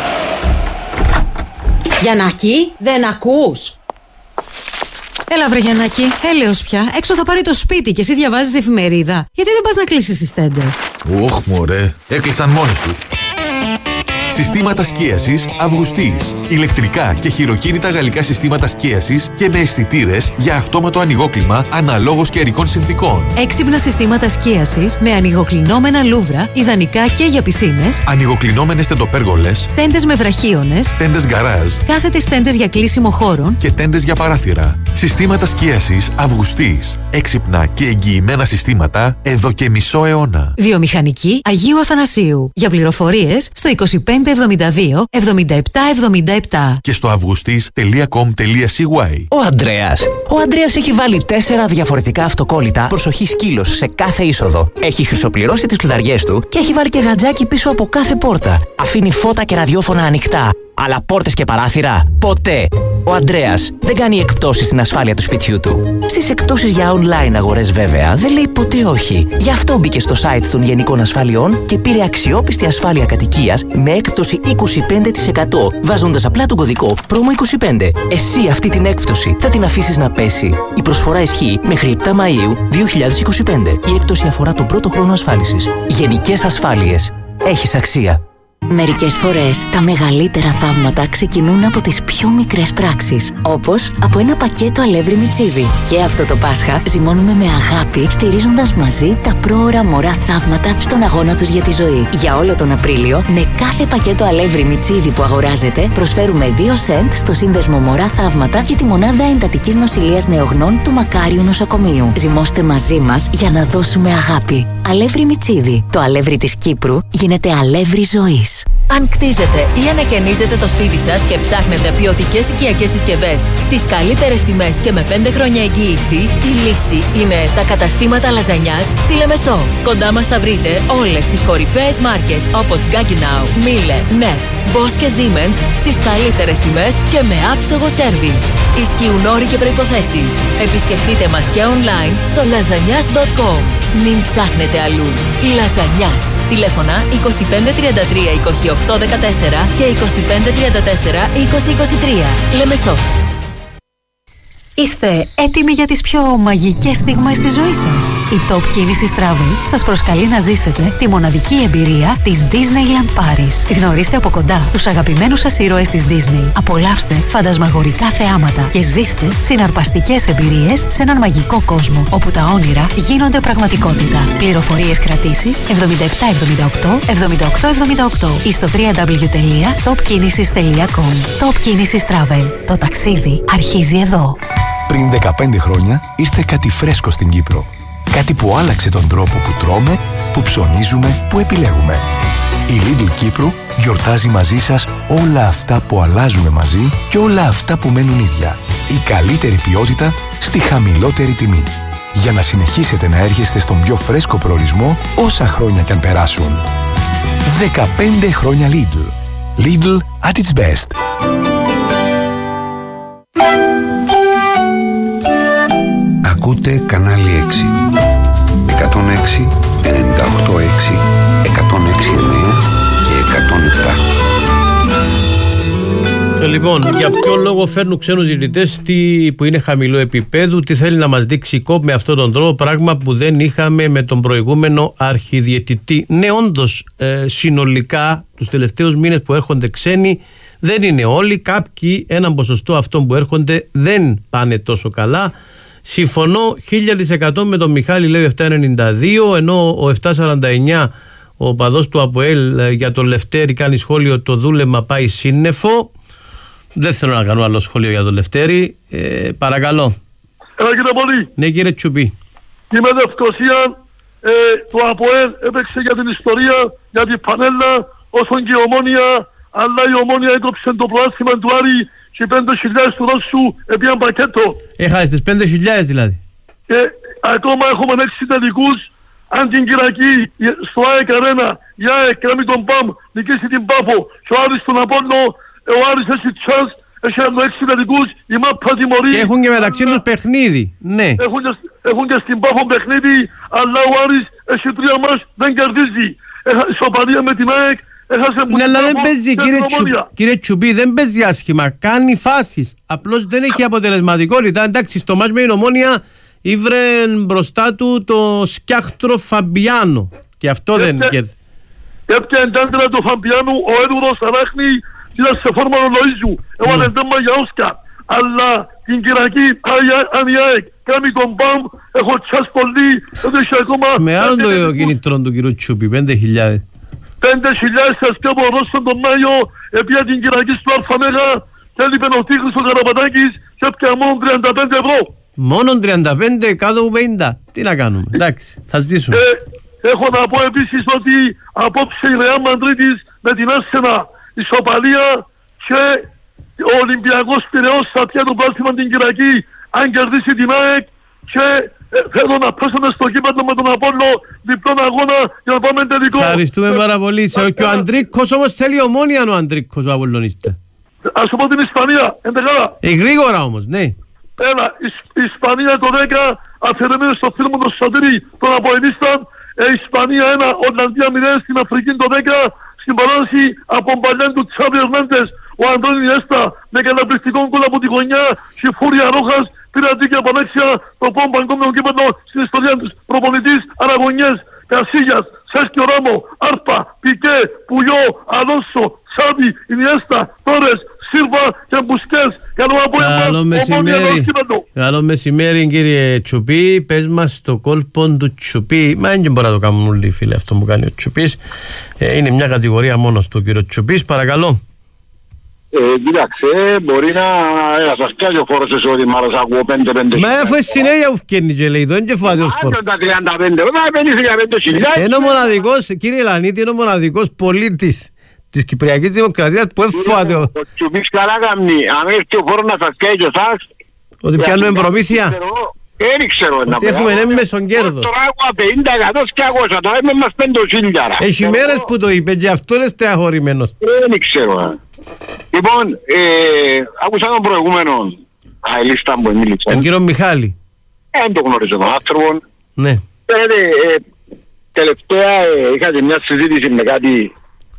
Γιαννάκη, δεν ακούς? Έλα βρε Γιαννάκη, έλεος πια. Έξω θα πάρει το σπίτι και εσύ διαβάζεις εφημερίδα. Γιατί δεν πας να κλείσεις τις τέντες? Ωχ μωρέ, έκλεισαν μόνες τους. Συστήματα σκίασης Αυγουστής. Ηλεκτρικά και χειροκίνητα γαλλικά συστήματα σκίασης και με αισθητήρες για αυτόματο ανοιγόκλιμα αναλόγως καιρικών συνθήκων. Έξυπνα συστήματα σκίασης με ανοιγοκλεινόμενα λούβρα, ιδανικά και για πισίνες. Ανοιγοκλεινόμενες τεντοπέργολες. Τέντες με βραχίονες. Τέντες γκαράζ. Κάθετες τέντες για κλείσιμο χώρων. Και τέντες για παράθυρα. Συστήματα σκίασης Αυγουστής. Έξυπνα και εγγυημένα συστήματα εδώ και μισό αιώνα. Βιομηχανική Αγίου Αθανασίου. Για πληροφορίες στο 25 2572 7777. Και στο augustis.com.cy. Ο Ανδρέας έχει βάλει 4 διαφορετικά αυτοκόλλητα προσοχή σκύλος σε κάθε είσοδο. Έχει χρυσοπληρώσει τις κλειδαριές του και έχει βάλει και γαντζάκι πίσω από κάθε πόρτα. Αφήνει φώτα και ραδιόφωνα ανοιχτά. Αλλά πόρτες και παράθυρα, ποτέ. Ο Ανδρέας δεν κάνει εκπτώσεις στην ασφάλεια του σπιτιού του. Στις εκπτώσεις για online αγορές βέβαια δεν λέει ποτέ όχι. Γι' αυτό μπήκε στο site των Γενικών Ασφαλιών και πήρε αξιόπιστη ασφάλεια κατοικίας με έκπτωση 25% βάζοντας απλά τον κωδικό PROMO25. Εσύ αυτή την έκπτωση θα την αφήσεις να πέσει. Η προσφορά ισχύει μέχρι 7 Μαΐου 2025. Η έκπτωση αφορά τον πρώτο χρόνο ασφάλισης. Γενικές Ασφάλειες. Έχεις αξία. Μερικές φορές τα μεγαλύτερα θαύματα ξεκινούν από τις πιο μικρές πράξεις, όπως από ένα πακέτο αλεύρι μιτσίδι. Και αυτό το Πάσχα ζυμώνουμε με αγάπη, στηρίζοντας μαζί τα πρόωρα μωρά θαύματα στον αγώνα τους για τη ζωή. Για όλο τον Απρίλιο, με κάθε πακέτο αλεύρι μιτσίδι που αγοράζετε, προσφέρουμε 2 σεντ στο σύνδεσμο Μωρά Θαύματα και τη μονάδα εντατικής νοσηλείας νεογνών του Μακάριου Νοσοκομείου. Ζυμώστε μαζί μας για να δώσουμε αγάπη. Αλεύρι μιτσίδι. Το αλεύρι της Κύπρου γίνεται αλεύρι ζωής. Αν κτίζετε ή ανακαινίζετε το σπίτι σας και ψάχνετε ποιοτικές οικιακές συσκευές στις καλύτερες τιμές και με 5 χρόνια εγγύηση, η λύση είναι τα καταστήματα λαζανιάς στη Λεμεσό. Κοντά μας θα βρείτε όλες τις κορυφαίες μάρκες όπως Gaggenau, Miele, Neff, Bosch και Siemens στις καλύτερες τιμές και με άψογο σέρβις. Ισχύουν όροι και προϋποθέσεις. Επισκεφτείτε μας και online στο lasagnas.com. Μην ψάχνετε αλλού. Λαζανιάς. Τηλέφωνα 2533 2814 και 2534 2023. Λεμεσός. Είστε έτοιμοι για τις πιο μαγικές στιγμές της ζωής σας? Η Top Κίνησης Travel σας προσκαλεί να ζήσετε τη μοναδική εμπειρία της Disneyland Paris. Γνωρίστε από κοντά τους αγαπημένους σας ήρωες της Disney. Απολαύστε φαντασμαγορικά θεάματα και ζήστε συναρπαστικές εμπειρίες σε έναν μαγικό κόσμο όπου τα όνειρα γίνονται πραγματικότητα. Πληροφορίες κρατήσεις 7778 7878 ή στο www.topkinesis.com. Top Κίνησης Travel. Το ταξίδι αρχίζει εδώ. Πριν 15 χρόνια ήρθε κάτι φρέσκο στην Κύπρο. Κάτι που άλλαξε τον τρόπο που τρώμε, που ψωνίζουμε, που επιλέγουμε. Η Lidl Κύπρου γιορτάζει μαζί σας όλα αυτά που αλλάζουμε μαζί και όλα αυτά που μένουν ίδια. Η καλύτερη ποιότητα στη χαμηλότερη τιμή. Για να συνεχίσετε να έρχεστε στον πιο φρέσκο προορισμό όσα χρόνια κι αν περάσουν. 15 χρόνια Lidl. Lidl at its best. Ακούτε κανάλι 6. 106, 98,6, 106,9 και 107. Λοιπόν, για ποιο λόγο φέρνουν ξένους διαιτητές που είναι χαμηλού επίπεδου, τι θέλει να μας δείξει η ΚΟΠ με αυτόν τον τρόπο, πράγμα που δεν είχαμε με τον προηγούμενο αρχιδιαιτητή. Ναι, όντως, συνολικά τους τελευταίους μήνες που έρχονται ξένοι, δεν είναι όλοι, κάποιοι, έναν ποσοστό αυτών που έρχονται δεν πάνε τόσο καλά. Συμφωνώ 1000% με τον Μιχάλη, λέει 792, ενώ ο 749, ο παδός του ΑΠΟΕΛ, για τον Λευτέρη κάνει σχόλιο, το δούλεμα πάει σύννεφο. Δεν θέλω να κάνω άλλο σχόλιο για τον Λευτέρη. Παρακαλώ. Κύριε Πολύ. Ναι, κύριε Τσουπί. Η Λευκοσία του ΑΠΟΕΛ έπαιξε για την ιστορία, για την Πανέλα, όσον και η Ομόνια, αλλά η Ομόνια έκοψε το προάθλημα του Άρη και 5.000 του Ρώσου επίαν πακέτο. Έχασε τις 5.000 δηλαδή. Και ακόμα έχουμε 6 τελικούς. Αν την Κυριακή στο ΑΕΚ Αρένα η ΑΕΚ κρέμει τον ΠΑΜ, νικήσει την Πάφο και ο Άρης τον Απόλλω, ο Άρης έχει τσάνς, έχει άλλο 6 τελικούς, η ΜΑΠΑ τιμωρεί. Και έχουν και μεταξύ τους παιχνίδι, ναι. Έχουν και στην Πάφο παιχνίδι, αλλά ο Άρης έχει 3 μάτς, δεν κερδίζει. Ισοπαλία με την ΑΕΚ. Ναι, αλλά δεν παίζει, κύριε Τσουπί, δεν παίζει άσχημα. Κάνει φάσεις. Απλώς δεν έχει αποτελεσματικότητα. Εντάξει, στο μάτς με την Ομόνια ήβρε μπροστά του το σκιάχτρο Φαμπιάνο. Και αυτό δεν κέρδισε. Έπια εντάντρα το Φαμπιάνο, ο Έδουρος Αράχνη ήταν σε φόρμα Λοΐζου. Έβαλε τέμα για Όσκα. Αλλά την Κυριακή, αν η ΑΕΚ κάνει τον ΠΑΜ, έχω τσάς πολύ, δεν έχει ακόμα... Με άλλο το κινητρό του κύριου Τσουπί, 5.000. 5.000 σας και από Ρώσον τον Μάιο, επία την Κυριακή στο Αλφαμέγα και έλειπε ο Τίγρης ο Καραπατάκης και έπια μόνο 35 ευρώ. Μόνο 35 κάτω από 50. Τι να κάνουμε, εντάξει, θα ζητήσουμε. Έχω να πω επίσης ότι απόψε η Ρεάλ Μαντρίτης με την Άρσενα ισοπαλία και ο Ολυμπιακός Πειραιώς θα πιάει το πρωτάθλημα την Κυριακή αν κερδίσει την ΑΕΚ και θέλω να πέσουμε στο κήπεδο με τον Απόλλω διπλόν αγώνα για να πάμε τελικό. Ευχαριστούμε πάρα πολύ. Και ο Αντρίκος όμως θέλει Ομόνια ο Αντρίκος ο Απολλωνίστα. Ας σου πω την Ισπανία, εντεκάδα. Γρήγορα όμως, ναι. Έλα, η Ισπανία το 10 αφιερωμένο στο φίλο μου τον Σωτήρη τον Αποελίσταν. Ισπανία 1, Ολλανδία 0 στην Αφρική το 10. Στην παράδοση από παλιάν του Τσάβι Ερνάντες ο Αντώνη Ιέστα με καταπληκτικό γκολ από τη γωνιά και Φούρια Ρόχας πήρε αντίκια από Αλέξια το πόμπο παγκόσμιο κύπελλο στην ιστορία της προπονητής Αραγωνιές, Κασίγιας, Σέσκιο Ράμο, Άρπα, Πικέ, Πουλιό, Αλόνσο, Τσάβι, Ινιέστα, Τόρες, Σίλβα και Μπουσκές. Καλό μεσημέρι κύριε Τσουπί. Πες μας το κόλπο του Τσουπί. Μα δεν μπορεί να το κάνουν όλοι οι φίλοι αυτό που κάνει ο Τσουπής. Είναι μια κατηγορία μόνος του κύριο Τσουπής. Παρακαλώ. Κοίταξε, μπορεί να σας πιάσει ο φόρος εισόδημα, αλλά σας ακούω 5-5. Μα αφού συνέχεια που φτιάχνει και λέει, δεν και φάτε ο φόρος. Τα 35, δεν είσαι για 5.000. Είναι ο μοναδικός, κύριε Λανίτη, είναι ο μοναδικός πολίτης της Κυπριακής Δημοκρατίας που έφατε ο Τσουπής καλά καμνή. Αν έρθει ο φόρος να σας πιάσει και εσάς, ότι πιάνουμε προμήθεια. δεν ξέρω να ότι έχουμε έμμεσον κέρδος. Τώρα έχω 50% και 200, τώρα είμαι μας 5.000. Έχει μέρες που το είπε και αυτό είναι στεαχωρημένος. Δεν ξέρω. Λοιπόν, άκουσα τον προηγούμενο αελίστα που μίλησε. Τον κύριο Μιχάλη. Δεν το γνωρίζω τον άνθρωπο. Ναι. Τελευταία είχατε μια συζήτηση με κάτι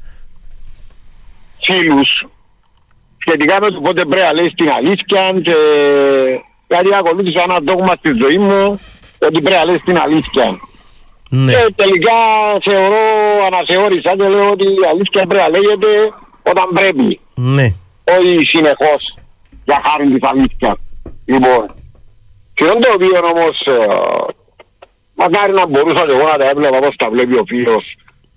φίλους σχετικά με το πότε πρέπει να λέει στην αλήθεια και κάτι ακολούθησα ένα δόγμα στη ζωή μου ότι πρέπει να λέει στην αλήθεια. Ναι. Και τελικά αναθεώρησα και λέω ότι η αλήθεια πρέπει να λέγεται όταν πρέπει. Ναι. Όχι συνεχώς για χάρη της αλήθειας. Λοιπόν, και το οποίο όμως μακάρι να μπορούσα εγώ να τα έβλεπα όπως τα βλέπει ο φίλος.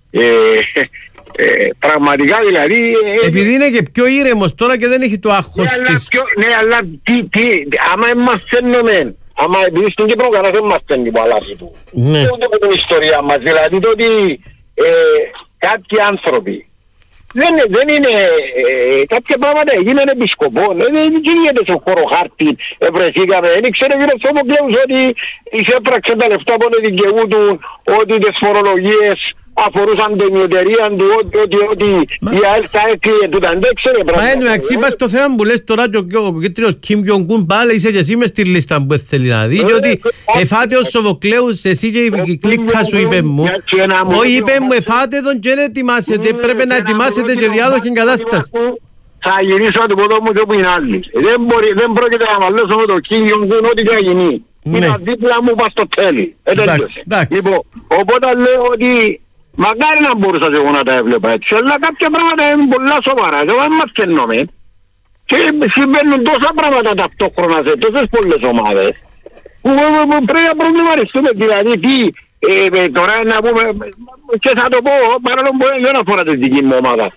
Πραγματικά δηλαδή... Επειδή είναι και πιο ήρεμος τώρα και δεν έχει το άγχος της... Ναι, αλλά άμα μαθαίνουμε, άμα επειδή στην Κύπρο κανένας δεν μαθαίνει που αλλάζει του. Ναι. Ούτε από την ιστορία μας, δηλαδή το ότι κάποιοι άνθρωποι δεν είναι, κάποια πράγματα έγιναν επί σκοπών, δεν γίνεται στον χώρο χάρτη, βρεθήκαμε, δεν ήξερε γύρω στο Μοκλέους ότι εισέπραξε τα λεφτά που δεν δικαιούτουν, ότι τις φορολογίες αφορούσαν την εταιρεία του, ότι η ΑΕΛ θα έκλειε του, δεν ξέρε πράγματα. Μα εντάξει, είπα στο θέμα που λες τώρα και ο κίτρινος Κιμ Γιονγκούν πάλι είσαι και εσύ μες στη λίστα που θέλει να δει και ότι εφάτε ο Σοβοκλέους εσύ και η κλίκα σου είπε μου όχι είπε μου εφάτε τον και δεν ετοιμάσετε, πρέπει να ετοιμάσετε και διάδοχη κατάσταση. Θα γυρίσω να του πω το μου και όπου είναι άλλοι. Δεν πρόκειται να μαλλώσω με το Κιμ Γιονγκούν ό,τι θα γίνει. Είναι δίπλα μου πας στο τέλει. Λοιπόν, οπότε λέω ότι μακάρι να μπορούσα εγώ να τα έβλεπα έτσι, αλλά κάποια πράγματα είναι πολλά σοβαρά, εγώ δεν μαθαίνομαι και συμβαίνουν τόσα πράγματα ταυτόχρονα σε τόσες πολλές ομάδες που πρέπει να προβληματιστούμε, δηλαδή τι, τώρα να πούμε, και θα το πω, παρόλο που δεν αφορά τη δική μου ομάδα.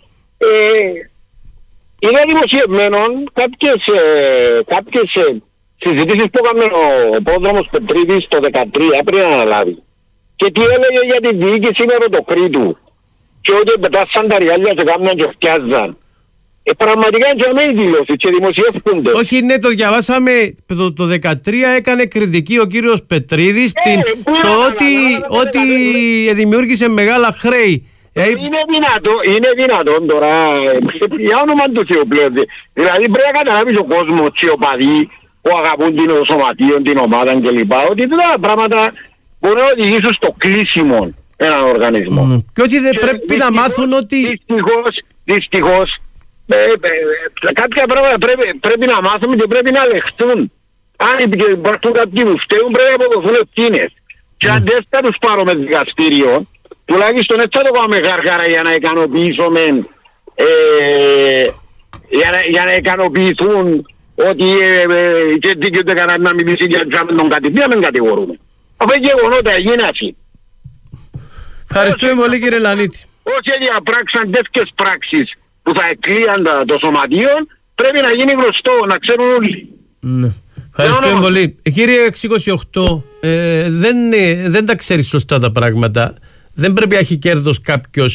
Είναι δημοσιευμένων κάποιες συζητήσεις που έκαμε ο πρόδρομος Πετρίδης το 2013 πριν αναλάβει. Και τι έλεγε για τη διοίκηση με το Κρήτου και ότι πετάσαν τα ριάλια και κάμναν και φτιάζαν. Πραγματικά και αμέσως δηλώσεις και δημοσιεύκονται. Όχι, ναι, το διαβάσαμε το 2013 έκανε κριτική ο κύριος Πετρίδης στο ότι δημιούργησε μεγάλα χρέη. Είναι δυνατόν τώρα, για όνομα του Θεού πλέον. Δηλαδή πρέπει να καταλάβεις ο κόσμος και οι οπαδοί που αγαπούν την σωματείο, την ομάδα κλπ. Ότι τα πράγματα μπορεί να οδηγήσουν στο κλείσιμο έναν οργανισμό. Και ότι δεν πρέπει να μάθουν ότι... Δυστυχώς, κάποια πράγματα πρέπει να μάθουμε και πρέπει να λεχθούν. Αν υπάρχουν κάποιοι που φταίουν πρέπει να αποδοθούν ευθύνες. Και αν δεν θα τους πάρουμε δικαστήριο, τουλάχιστον έτσι θα το πάμε γαργάρα για να ικανοποιήσουμε, για να ικανοποιηθούν ότι και δίκαιο κανένα να μιλήσει για τον κατηγορία, μην κατηγορούμε. Αφού γεγονότα γίναση. Ευχαριστούμε πολύ κύριε Λανίτη. Όσοι διαπράξαν τέτοιες πράξεις που θα εκλείαν το σωματείο, πρέπει να γίνει γνωστό, να ξέρουν όλοι. Ναι. Ευχαριστούμε πολύ. Κύριε 628, δεν τα ξέρει σωστά τα πράγματα. Δεν πρέπει να έχει κέρδος κάποιος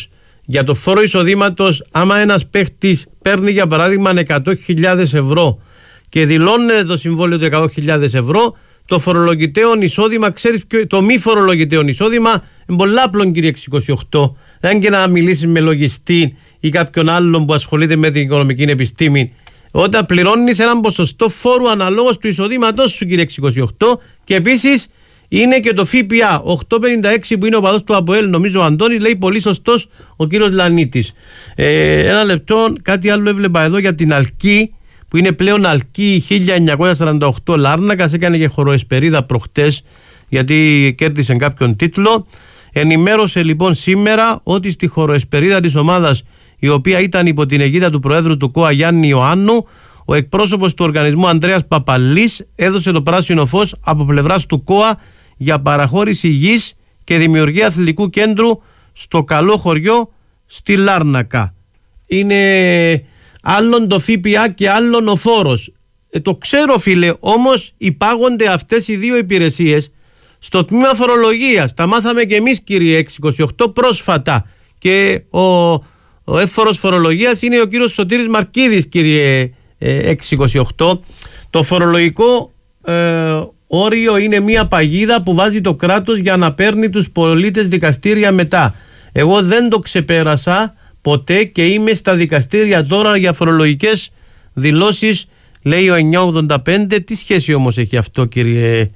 για το φόρο εισοδήματος, άμα ένας παίχτης παίρνει για παράδειγμα 100.000 ευρώ και δηλώνεται το συμβόλαιο του 100.000 ευρώ, το φορολογητέο εισόδημα, ξέρεις το μη φορολογητέο εισόδημα είναι πολλά απλό, κύριε 628. Δεν και να μιλήσεις με λογιστή ή κάποιον άλλον που ασχολείται με την οικονομική επιστήμη. Όταν πληρώνεις έναν ποσοστό φόρου αναλόγως του εισοδήματός σου, κύριε 628, και επίσης είναι και το ΦΠΑ 856 που είναι ο παδός του ΑΠΟΕΛ, νομίζω ο Αντώνης, λέει πολύ σωστός ο κύριος Λανίτης. Ένα λεπτό, κάτι άλλο έβλεπα εδώ για την Αλκή, που είναι πλέον Αλκή 1948 Λάρνακας, έκανε και χωροεσπερίδα προχτές γιατί κέρδισε κάποιον τίτλο. Ενημέρωσε λοιπόν σήμερα ότι στη χωροεσπερίδα της ομάδας, η οποία ήταν υπό την αιγίδα του Προέδρου του ΚΟΑ Γιάννη Ιωάννου, ο εκπρόσωπος του οργανισμού Ανδρέας Παπαλής έδωσε το πράσινο φως από πλευράς του ΚΟΑ για παραχώρηση γης και δημιουργία αθλητικού κέντρου στο καλό χωριό στη Λάρνακα. Είναι άλλον το ΦΠΑ και άλλον ο φόρος. Το ξέρω, φίλε, όμως υπάγονται αυτές οι δύο υπηρεσίες στο τμήμα φορολογίας. Τα μάθαμε και εμείς, κύριε 628, πρόσφατα. Και ο εύφορος φορολογίας είναι ο κύριος Σωτήρης Μαρκίδης, κύριε 628. Το φορολογικό όριο είναι μια παγίδα που βάζει το κράτος για να παίρνει τους πολίτες δικαστήρια μετά. Εγώ δεν το ξεπέρασα ποτέ και είμαι στα δικαστήρια τώρα για φορολογικές δηλώσεις, λέει ο 985. Τι σχέση όμως έχει αυτό, κύριε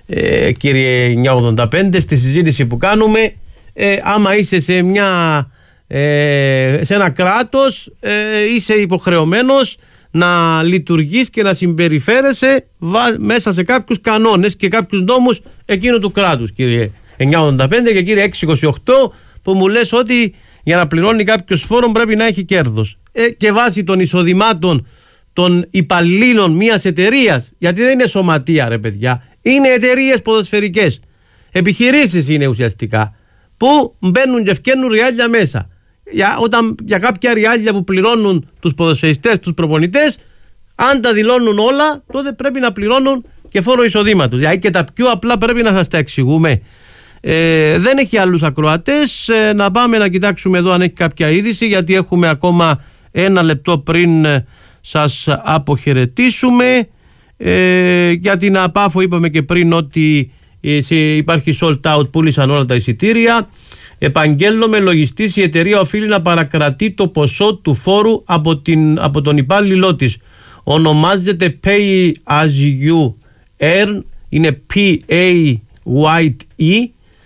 985, στη συζήτηση που κάνουμε? Άμα είσαι σε ένα κράτος, είσαι υποχρεωμένος να λειτουργείς και να συμπεριφέρεσαι μέσα σε κάποιους κανόνες και κάποιους νόμους εκείνου του κράτους, κύριε 985. Και κύριε 628, που μου λες ότι για να πληρώνει κάποιος φόρο πρέπει να έχει κέρδος, και βάσει των εισοδημάτων των υπαλλήλων μιας εταιρείας, γιατί δεν είναι σωματεία, ρε παιδιά, είναι εταιρείες ποδοσφαιρικές, επιχειρήσεις είναι ουσιαστικά, που μπαίνουν και ευκαινούν ριάλια μέσα. Για κάποια ριάλια που πληρώνουν τους ποδοσφαιριστές, τους προπονητές, αν τα δηλώνουν όλα, τότε πρέπει να πληρώνουν και φόρο εισοδήματος. Δηλαδή και τα πιο απλά πρέπει να σας τα εξηγούμε. Δεν έχει άλλους ακροατές. Να πάμε να κοιτάξουμε εδώ αν έχει κάποια είδηση, γιατί έχουμε ακόμα ένα λεπτό πριν σας αποχαιρετήσουμε. Για την ΑΠΑΦΟ είπαμε και πριν ότι υπάρχει sold out, πούλησαν όλα τα εισιτήρια. Επαγγέλνομαι λογιστής, η εταιρεία οφείλει να παρακρατεί το ποσό του φόρου από τον υπάλληλό της. Ονομάζεται Pay As You Earn, είναι PAYE.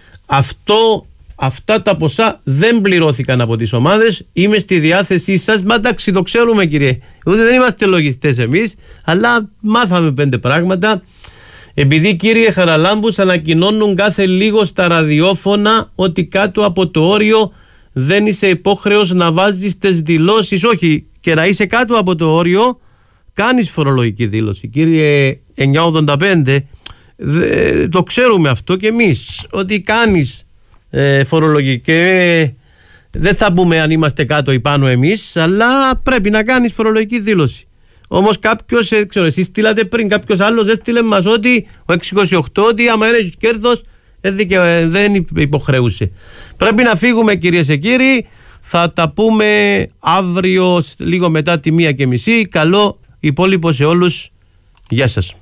Αυτά τα ποσά δεν πληρώθηκαν από τις ομάδες. Είμαι στη διάθεσή σας. Μα εντάξει, το ξέρουμε, κύριε. Ούτε δεν είμαστε λογιστές εμείς, αλλά μάθαμε 5 πράγματα. Επειδή, κύριε Χαραλάμπους, ανακοινώνουν κάθε λίγο στα ραδιόφωνα ότι κάτω από το όριο δεν είσαι υπόχρεος να βάζεις τις δηλώσεις. Όχι, και να είσαι κάτω από το όριο κάνεις φορολογική δήλωση. Κύριε 985, το ξέρουμε αυτό και εμείς, ότι κάνεις φορολογική. Δεν θα πούμε αν είμαστε κάτω ή πάνω εμείς, αλλά πρέπει να κάνεις φορολογική δήλωση. Όμως κάποιος, ξέρω, εσείς στείλατε πριν, κάποιος άλλος δεν στείλε μας ότι ο 628 ότι άμα είναι κέρδος δεν υποχρεούσε. Πρέπει να φύγουμε, κυρίες και κύριοι. Θα τα πούμε αύριο λίγο μετά τη 1:30. Καλό υπόλοιπο σε όλους. Γεια σας.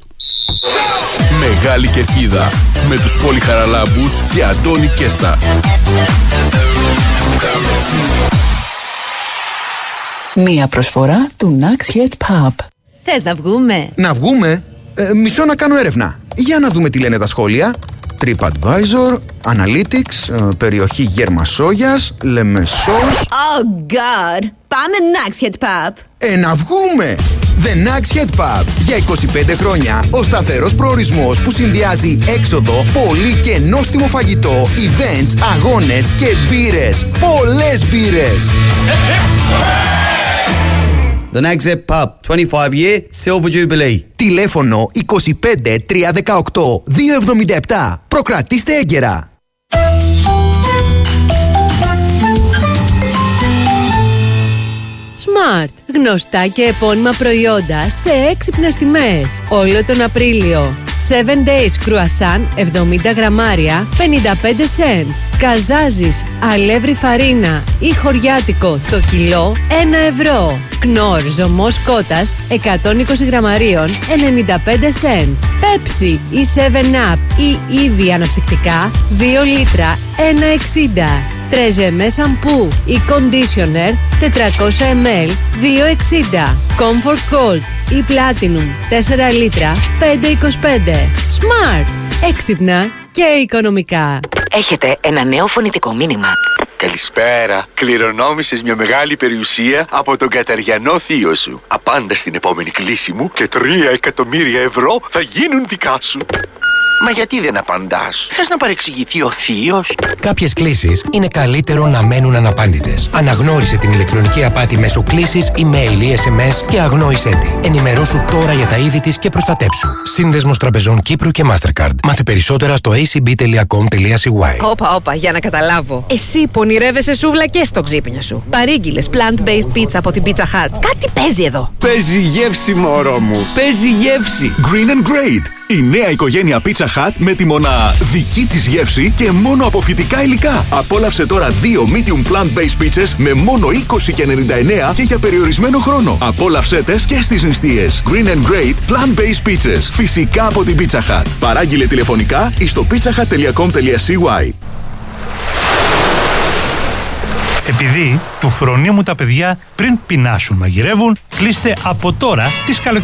Μεγάλη Κερκίδα με τους Πόλη Χαραλάμπους και Αντώνη Κέστα. Μία προσφορά του Nax Head Pub. Θες να βγούμε? Να βγούμε? Μισό να κάνω έρευνα. Για να δούμε τι λένε τα σχόλια. TripAdvisor, Analytics, περιοχή Γερμασόγιας, Λεμεσός. Oh God! Πάμε Nax Head Pub. Να βγούμε! The Nax Head Pub. Για 25 χρόνια ο σταθερός προορισμός που συνδυάζει έξοδο, πολύ και νόστιμο φαγητό, events, αγώνες και μπύρες. Πολλές μπύρες! The Nax Head Pub, 25 year Silver Jubilee. Τηλέφωνο 25 318 277. Προκρατήστε έγκαιρα. Smart. Γνωστά και επώνυμα προϊόντα σε έξυπνες τιμές. Όλο τον Απρίλιο. 7 Days Croissant 70 γραμμάρια 55 cents. Καζάζης αλεύρι φαρίνα ή χωριάτικο το κιλό 1 ευρώ. Κνόρ ζωμός κότας 120 γραμμαρίων 95 cents. Πέψι ή 7 Up ή Eevee αναψυκτικά 2 λίτρα 1,60. Τρεζεμέ σαμπού ή conditioner 400 ml 2,60. Comfort Gold ή Platinum 4 λίτρα 5,25. Smart. Έξυπνα και οικονομικά. Έχετε ένα νέο φωνητικό μήνυμα. Καλησπέρα. Κληρονόμησες μια μεγάλη περιουσία από τον Καταριανό θείο σου. Απάντα στην επόμενη κλήση μου και 3 εκατομμύρια ευρώ θα γίνουν δικά σου. Μα γιατί δεν απαντάς? Θες να παρεξηγηθεί ο θείος? Κάποιες κλήσεις είναι καλύτερο να μένουν αναπάντητες. Αναγνώρισε την ηλεκτρονική απάτη μέσω κλήσης, email ή SMS και αγνόησέ τη. Ενημερώσου τώρα για τα είδη της και προστατέψου. Σύνδεσμος Τραπεζών Κύπρου και Mastercard. Μάθε περισσότερα στο acb.com.cy. Όπα, για να καταλάβω. Εσύ πονηρεύεσαι σούβλα και στο ξύπνιο σου. Παρήγγειλες plant-based pizza από την Pizza Hut. Κάτι παίζει εδώ. Παίζει γεύση, μωρό μου. Παίζει γεύση. Green and Great. Η νέα οικογένεια Pizza Hut με τη μοναδική της γεύση και μόνο από φυτικά υλικά. Απόλαυσε τώρα 2 medium plant-based pizzas με μόνο 20,99 και για περιορισμένο χρόνο. Απόλαυσέ τες και στις νηστείες. Green and Great plant-based pizzas. Φυσικά από την Pizza Hut. Παράγγειλε τηλεφωνικά ή στο pizzahut.com.cy. Επειδή του φρονίου μου τα παιδιά πριν πεινάσουν μαγειρεύουν, κλείστε από τώρα τις καλοκαιρινές